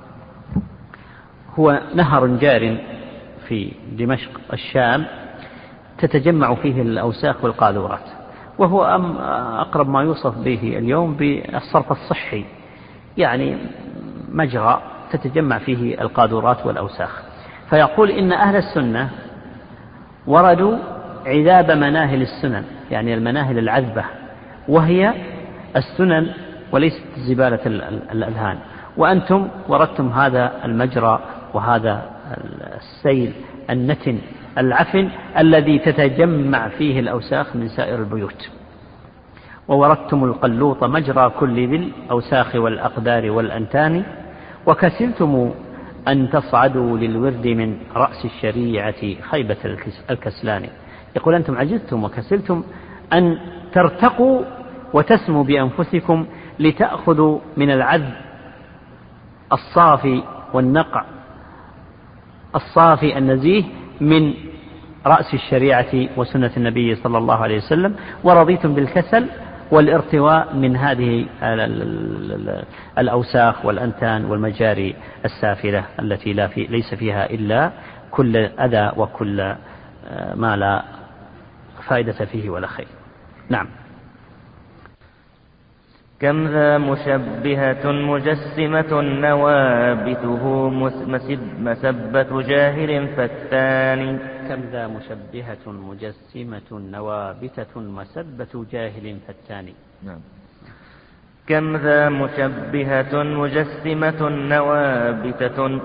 هو نهر جار في دمشق الشام تتجمع فيه الأوساخ والقاذورات، وهو أقرب ما يوصف به اليوم بالصرف الصحي، يعني مجرى تتجمع فيه القاذورات والأوساخ. فيقول إن أهل السنة وردوا عذاب مناهل السنن، يعني المناهل العذبة، وهي السنن وليست زبالة الأذهان. وأنتم وردتم هذا المجرى وهذا السيل النتن العفن الذي تتجمع فيه الأوساخ من سائر البيوت. ووردتم القلوط مجرى كل ذي الأوساخ والأقدار والأنتان، وكسلتم أن تصعدوا للورد من رأس الشريعة خيبة الكسلان. يقول أنتم عجزتم وكسلتم أن ترتقوا وتسموا بأنفسكم لتأخذوا من العذب الصافي والنقع الصافي النزيه من رأس الشريعة وسنة النبي صلى الله عليه وسلم، ورضيتم بالكسل والارتواء من هذه الأوساخ والأنتان والمجاري السافلة التي ليس فيها إلا كل أذى وكل ما لا فائدة فيه ولا خير. نعم. كم ذا مشبهة مجسمة نوابته مسبة جاهل فتان. كم ذا مشبهة مجسمة نوابتة مسبة جاهل فتان. نعم. كم ذا مشبهة مجسمة نوابتة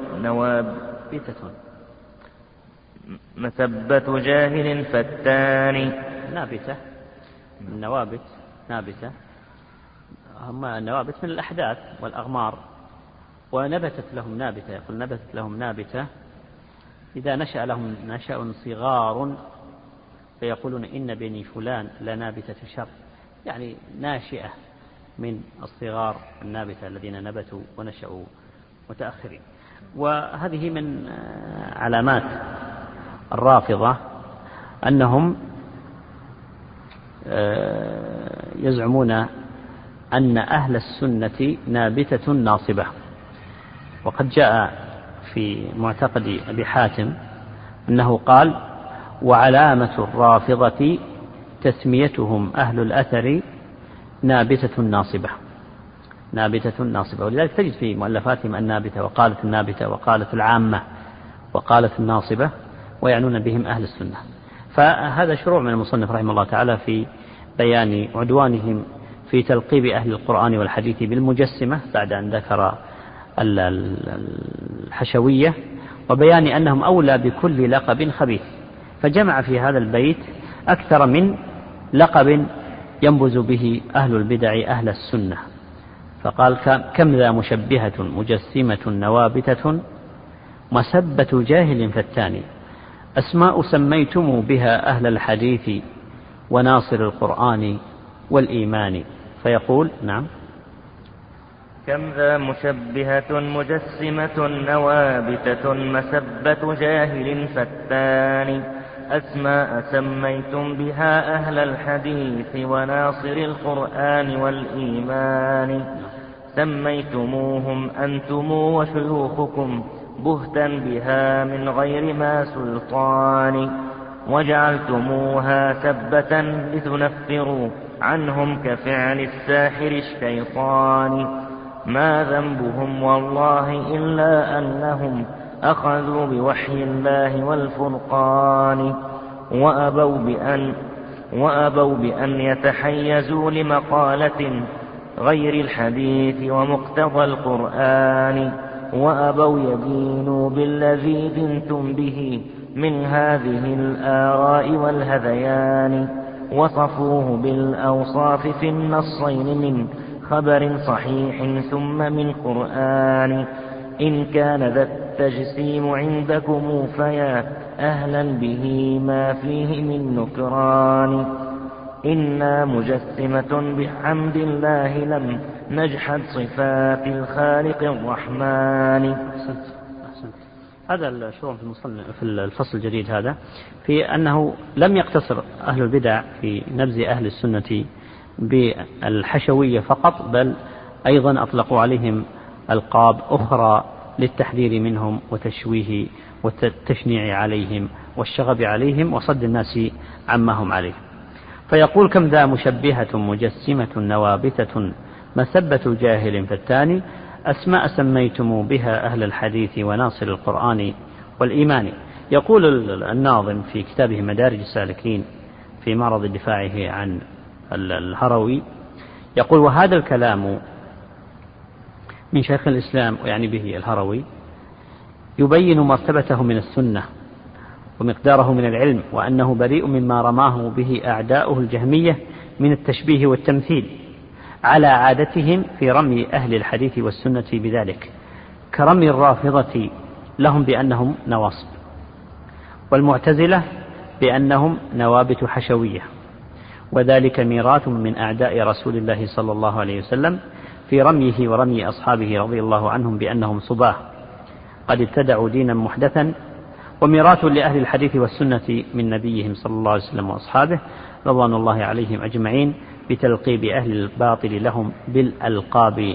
مسبة جاهل فتان. نابتة، النوابت نابتة، هم النوابت من الأحداث والأغمار، ونبتت لهم نابتة. يقول نبتت لهم نابتة إذا نشأ لهم نشأ صغار فيقولون إن بني فلان لنابتة شر، يعني ناشئة من الصغار النابتة الذين نبتوا ونشأوا متأخرين. وهذه من علامات الرافضة أنهم يزعمون أن أهل السنة نابتة ناصبة. وقد جاء في معتقد أبي حاتم أنه قال: وعلامة الرافضة تسميتهم أهل الأثر نابتة ناصبة. نابتة ناصبة. ولذلك تجد في مؤلفاتهم النابتة وقالت النابتة وقالت العامة وقالت الناصبة، ويعنون بهم أهل السنة. فهذا شروع من المصنف رحمه الله تعالى في بيان عدوانهم في تلقيب أهل القرآن والحديث بالمجسمة بعد أن ذكر الحشوية، وبيان أنهم أولى بكل لقب خبيث، فجمع في هذا البيت أكثر من لقب ينبذ به أهل البدع أهل السنة. فقال: كم ذا مشبهة مجسمة نوابتة مسبة جاهل فتان، أسماء سميتم بها أهل الحديث وناصر القرآن والإيمان. فيقول: نعم. كم ذا مشبهة مجسمة نوابتة مسبة جاهل فتان، أسماء سميتم بها أهل الحديث وناصر القرآن والإيمان، سميتموهم أنتم وشيوخكم بهتا بها من غير ما سلطان، وجعلتموها سبة لتنفروا عنهم كفعل الساحر الشيطان، ما ذنبهم والله إلا أنهم أخذوا بوحي الله والفرقان، وأبوا بأن يتحيزوا لمقالة غير الحديث ومقتضى القرآن، وأبوا يدينوا بالذي دنتم به من هذه الآراء والهذيان، وصفوه بالأوصاف في النصين من خبر صحيح ثم من قرآن، إن كان ذا التجسيم عندكم فيا أهلا به ما فيه من نكران، إنا مجسمة بحمد الله لم نجحد صفات الخالق الرحمن. أحسنت. هذا الشروع في الفصل الجديد هذا في أنه لم يقتصر أهل البدع في نبذ أهل السنة بالحشوية فقط، بل أيضا أطلقوا عليهم ألقاب أخرى للتحذير منهم وتشويه والتشنيع عليهم والشغب عليهم وصد الناس عما هم عليه. فيقول: كم ذا مشبهة مجسمة نوابتة مسبة جاهل فتان، أسماء سميتم بها أهل الحديث وناصر القرآن والإيمان. يقول الناظم في كتابه مدارج السالكين في معرض دفاعه عن الهروي، يقول: وهذا الكلام من شيخ الإسلام، يعني به الهروي، يبين مرتبته من السنة ومقداره من العلم، وأنه بريء مما رماه به أعداؤه الجهمية من التشبيه والتمثيل على عادتهم في رمي أهل الحديث والسنة بذلك، كرمي الرافضة لهم بأنهم نواصب، والمعتزلة بأنهم نوابت حشوية، وذلك ميراث من أعداء رسول الله صلى الله عليه وسلم في رميه ورمي أصحابه رضي الله عنهم بأنهم صباه قد ابتدعوا دينا محدثا، وميراث لأهل الحديث والسنة من نبيهم صلى الله عليه وسلم وأصحابه رضوان الله عليهم أجمعين بتلقيب أهل الباطل لهم بالألقاب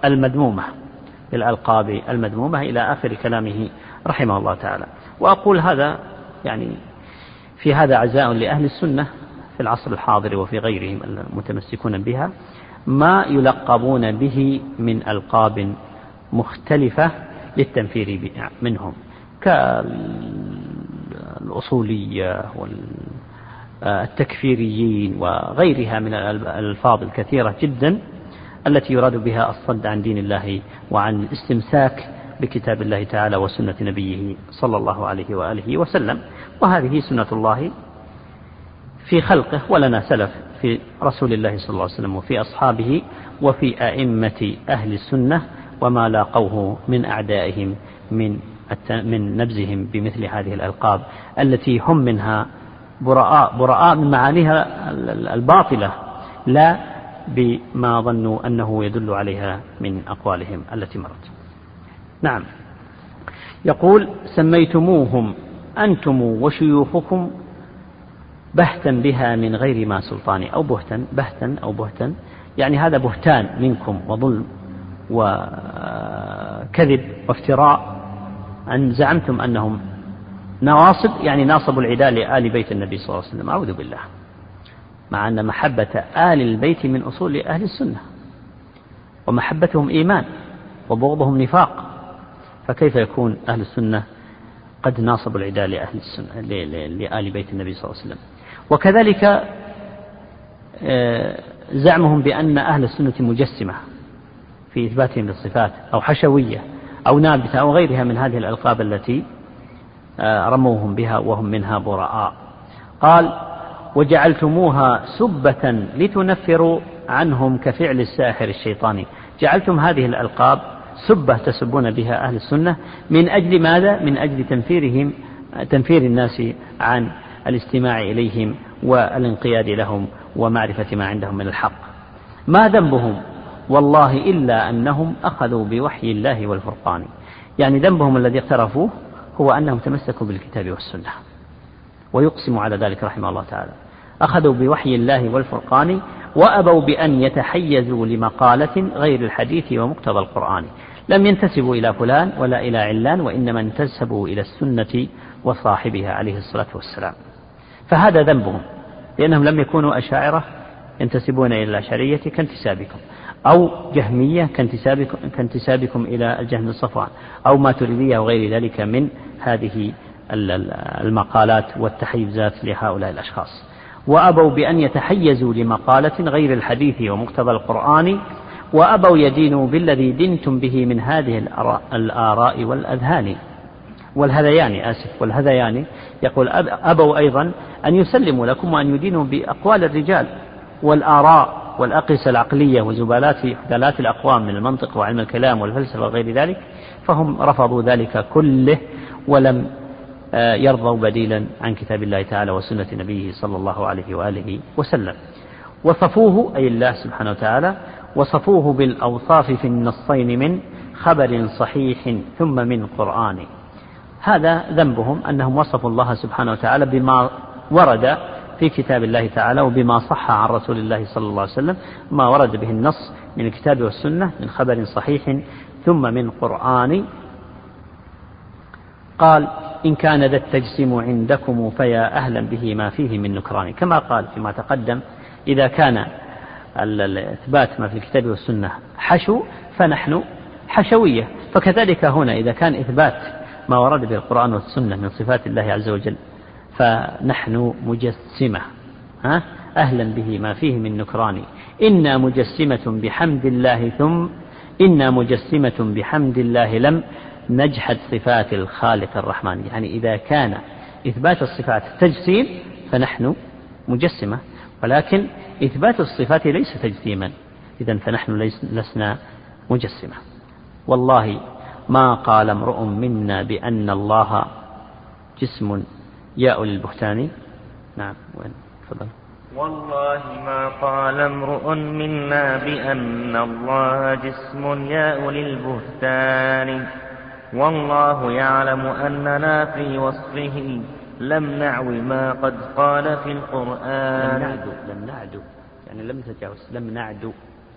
المذمومة إلى آخر كلامه رحمه الله تعالى. وأقول هذا يعني في هذا عزاء لأهل السنة في العصر الحاضر وفي غيرهم المتمسكون بها ما يلقبون به من ألقاب مختلفة للتنفير منهم، كالأصولية والتكفيريين وغيرها من الألفاظ الكثيرة جدا التي يراد بها الصد عن دين الله وعن الاستمساك بكتاب الله تعالى وسنة نبيه صلى الله عليه وآله وسلم. وهذه سنة الله في خلقه، ولنا سلف في رسول الله صلى الله عليه وسلم وفي أصحابه وفي أئمة أهل السنة، وما لاقوه من أعدائهم من نبذهم بمثل هذه الألقاب التي هم منها براء من معانيها الباطلة، لا بما ظنوا أنه يدل عليها من أقوالهم التي مرت. نعم. يقول: سميتموهم أنتم وشيوخكم بهتا بها من غير ما سلطان، أو بهتا يعني هذا بهتان منكم وظلم وكذب وافتراء، أن زعمتم أنهم نواصب، يعني ناصبوا العداء لآل بيت النبي صلى الله عليه وسلم، أعوذ بالله، مع أن محبة آل البيت من أصول أهل السنة، ومحبتهم إيمان وبغضهم نفاق، فكيف يكون أهل السنة قد ناصبوا العداء لأهل السنة لآل بيت النبي صلى الله عليه وسلم؟ وكذلك زعمهم بأن أهل السنة مجسمة في إثباتهم للصفات، أو حشوية أو نابتة أو غيرها من هذه الألقاب التي رموهم بها وهم منها براء. قال: وجعلتموها سبة لتنفروا عنهم كفعل الساحر الشيطاني. جعلتم هذه الألقاب سبة تسبون بها أهل السنة من أجل ماذا؟ من أجل تنفير الناس عن الاستماع إليهم والانقياد لهم ومعرفة ما عندهم من الحق. ما ذنبهم والله إلا أنهم أخذوا بوحي الله والفرقان. يعني ذنبهم الذي اقترفوه هو أنهم تمسكوا بالكتاب والسنة، ويقسم على ذلك رحمه الله تعالى. أخذوا بوحي الله والفرقان وأبوا بأن يتحيزوا لمقالة غير الحديث ومقتضى القرآن. لم ينتسبوا إلى فلان ولا إلى علان، وإنما انتسبوا إلى السنة وصاحبها عليه الصلاة والسلام. فهذا ذنبهم، لأنهم لم يكونوا أشاعرة ينتسبون إلى الأشعرية كانتسابكم، أو جهمية كانتسابكم إلى الجهم الصفوان، أو ماتريدية وغير ذلك من هذه المقالات والتحيزات لهؤلاء الأشخاص. وأبوا بأن يتحيزوا لمقالة غير الحديث ومقتضى القرآن، وأبوا يدينوا بالذي دنتم به من هذه الآراء والأذهان والهذيان. والهذيان يقول أبوا أيضا أن يسلموا لكم وأن يدينوا بأقوال الرجال والآراء والأقيسة العقلية وزبالات الأقوام من المنطق وعلم الكلام والفلسفة وغير ذلك، فهم رفضوا ذلك كله ولم يرضوا بديلا عن كتاب الله تعالى وسنة نبيه صلى الله عليه وآله وسلم. وصفوه أي الله سبحانه وتعالى وصفوه بالأوصاف في النصين من خبر صحيح ثم من قرآن. هذا ذنبهم، أنهم وصفوا الله سبحانه وتعالى بما ورد في كتاب الله تعالى وبما صح عن رسول الله صلى الله عليه وسلم، ما ورد به النص من الكتاب والسنة من خبر صحيح ثم من قرآن. قال: إن كان ذا التجسيم عندكم فيا أهلا به ما فيه من نكران. كما قال فيما تقدم: إذا كان الإثبات ما في الكتاب والسنة حشو فنحن حشوية، فكذلك هنا إذا كان إثبات ما ورد به القرآن والسنة من صفات الله عز وجل فنحن مجسمة، أهلا به ما فيه من نكران. إنا مجسمة بحمد الله ثم إنا مجسمة بحمد الله لم نجحد صفات الخالق الرحمن. يعني إذا كان إثبات الصفات تجسيم فنحن مجسمة، ولكن إثبات الصفات ليس تجسيما، إذن فنحن لسنا مجسمة. والله ما قال امرؤ منا بأن الله جسم يا أولي البهتان. نعم، تفضل. والله ما قال امرؤ منا بأن الله جسم يا أولي البهتان. والله يعلم أننا في وصفه لم نعو ما قد قال في القرآن. لم نعدو يعني لم نتجاوز. لم نعدو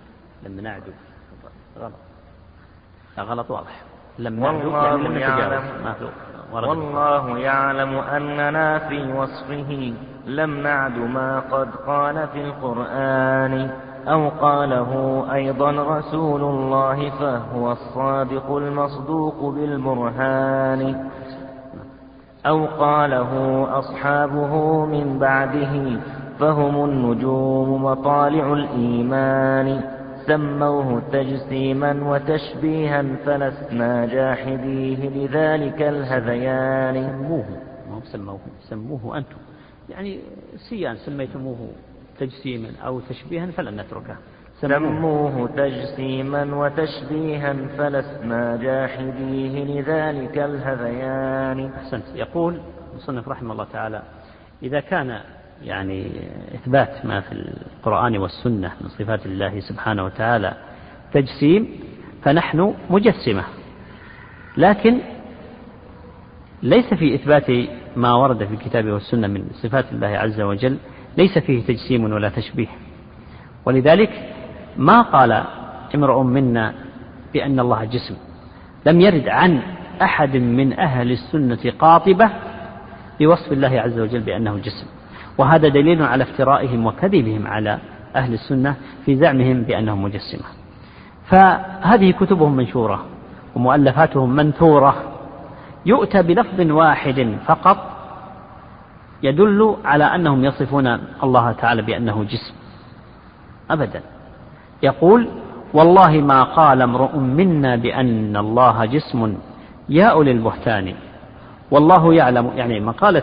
غلط. غلط واضح. لم نعدو يعني لم نتجاوز. والله يعلم أننا في وصفه لم نعد ما قد قال في القرآن. أو قاله أيضا رسول الله فهو الصادق المصدوق بالبرهان. أو قاله أصحابه من بعده فهم النجوم مطالع الإيمان. سموه تجسيما وتشبيها فلسنا جاحديه لذلك الهذيان. سموه أنتم، يعني سيان سميتموه تجسيما أو تشبيها فلن نتركه. سموه تجسيما وتشبيها فلسنا جاحديه لذلك الهذيان. أحسنت. يقول المصنف رحمه الله تعالى: إذا كان يعني إثبات ما في القرآن والسنة من صفات الله سبحانه وتعالى تجسيم فنحن مجسمة، لكن ليس في إثبات ما ورد في الكتاب والسنة من صفات الله عز وجل ليس فيه تجسيم ولا تشبيه. ولذلك ما قال امرؤ منا بأن الله جسم، لم يرد عن أحد من أهل السنة قاطبة بوصف الله عز وجل بأنه جسم، وهذا دليل على افترائهم وكذبهم على أهل السنة في زعمهم بأنهم مجسمة. فهذه كتبهم منشورة ومؤلفاتهم منثورة، يؤتى بلفظ واحد فقط يدل على أنهم يصفون الله تعالى بأنه جسم. أبدا. يقول: والله ما قال امرؤ منا بأن الله جسم يا أولي البهتان والله يعلم. يعني مقالة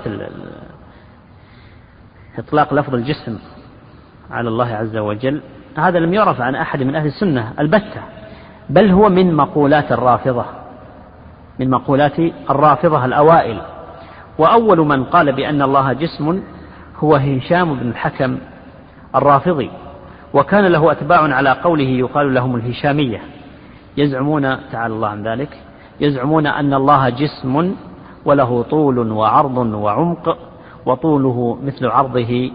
إطلاق لفظ الجسم على الله عز وجل هذا لم يعرف عن أحد من أهل السنة البتة، بل هو من مقولات الرافضة، من مقولات الرافضة الأوائل. وأول من قال بأن الله جسم هو هشام بن الحكم الرافضي، وكان له أتباع على قوله يقال لهم الهشامية، يزعمون تعالى الله عن ذلك، يزعمون أن الله جسم وله طول وعرض وعمق، وطوله مثل عرضه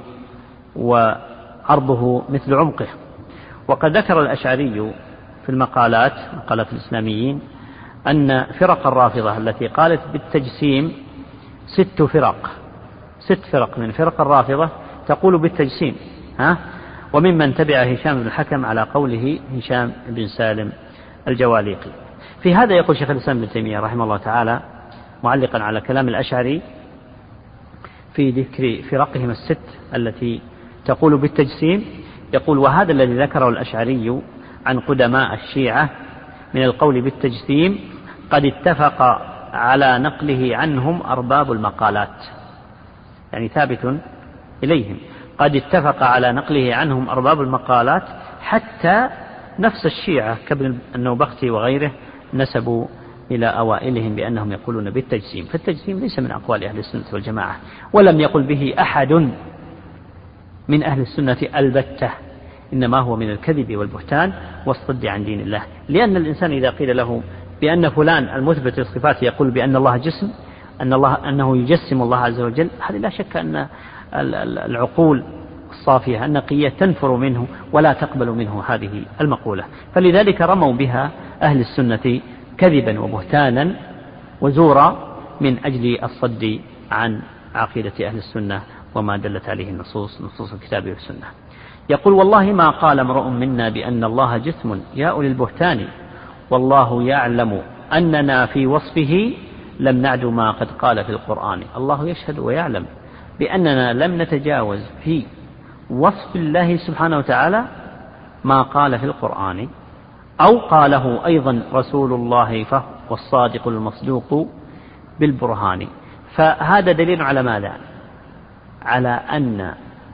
وعرضه مثل عمقه. وقد ذكر الأشعري في مقالات الإسلاميين أن فرق الرافضة التي قالت بالتجسيم 6 فرق من فرق الرافضة تقول بالتجسيم، وممن تبع هشام بن الحكم على قوله هشام بن سالم الجواليقي. في هذا يقول شيخ الإسلام ابن تيمية رحمه الله تعالى معلقا على كلام الأشعري في ذكر فرقهم 6 التي تقول بالتجسيم، يقول: وهذا الذي ذكره الأشعري عن قدماء الشيعة من القول بالتجسيم قد اتفق على نقله عنهم أرباب المقالات، يعني ثابت إليهم، قد اتفق على نقله عنهم أرباب المقالات، حتى نفس الشيعة كابن النوبختي وغيره نسبوا إلى أوائلهم بأنهم يقولون بالتجسيم. فالتجسيم ليس من أقوال أهل السنة والجماعة، ولم يقل به أحد من أهل السنة البتة، إنما هو من الكذب والبهتان والصد عن دين الله. لأن الإنسان إذا قيل له بأن فلان المثبت للصفات يقول بأن الله جسم، أنه يجسم الله عز وجل، هذه لا شك أن العقول الصافية النقية تنفر منه ولا تقبل منه هذه المقولة. فلذلك رموا بها أهل السنة كذبا وبهتانا وزورا من أجل الصد عن عقيدة أهل السنة وما دلت عليه نصوص الكتاب والسنة. يقول: والله ما قال امرؤ منا بأن الله جسم يا أولي البهتان والله يعلم أننا في وصفه لم نعد ما قد قال في القرآن. الله يشهد ويعلم بأننا لم نتجاوز في وصف الله سبحانه وتعالى ما قال في القرآن أو قاله أيضا رسول الله فهو الصادق المصدوق بالبرهان. فهذا دليل على ماذا؟ على أن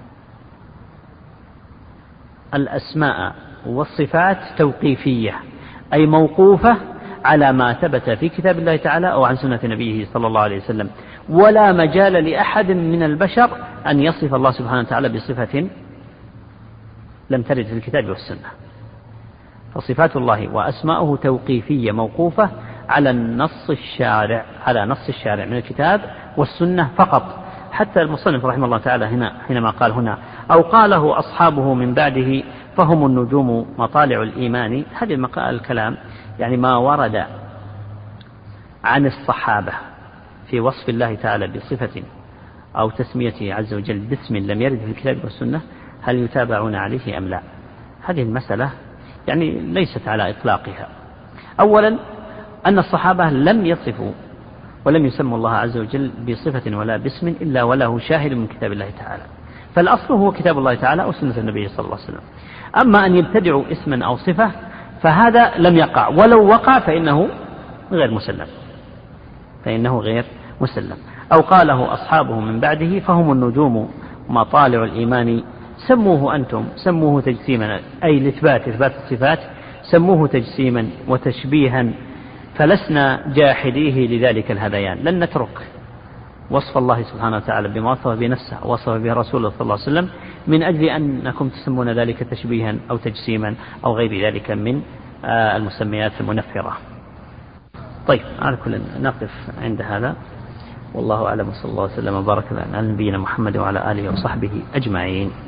الأسماء والصفات توقيفية، أي موقوفة على ما ثبت في كتاب الله تعالى أو عن سنة نبيه صلى الله عليه وسلم، ولا مجال لأحد من البشر أن يصف الله سبحانه وتعالى بصفة لم ترد في الكتاب والسنة. فصفات الله وأسماؤه توقيفية موقوفة على نص الشارع من الكتاب والسنة فقط. حتى المصنف رحمه الله تعالى حينما قال هنا أو قاله أصحابه من بعده فهم النجوم مطالع الإيمان، هذه الكلام يعني ما ورد عن الصحابة في وصف الله تعالى بصفة أو تسميته عز وجل باسم لم يرد في الكتاب والسنة، هل يتابعون عليه أم لا؟ هذه المسألة يعني ليست على إطلاقها. أولا أن الصحابة لم يصفوا ولم يسموا الله عز وجل بصفة ولا باسم إلا وله شاهد من كتاب الله تعالى، فالأصل هو كتاب الله تعالى أو سنة النبي صلى الله عليه وسلم. أما أن يبتدعوا اسما أو صفة فهذا لم يقع، ولو وقع فإنه غير مسلم. أو قاله أصحابه من بعده فهم النجوم مطالع الإيمان، سموه أنتم سموه تجسيما، أي لإثبات الصفات سموه تجسيما وتشبيها، فلسنا جاحديه لذلك الهذيان. لن نترك وصف الله سبحانه وتعالى بما وصف بنفسه ووصف به رسوله صلى الله عليه وسلم من أجل أنكم تسمون ذلك تشبيها أو تجسيما أو غير ذلك من المسميات المنفرة. طيب، على كل نقف عند هذا، والله أعلم، صلى الله عليه وسلم وبارك على نبينا محمد وعلى آله وصحبه أجمعين.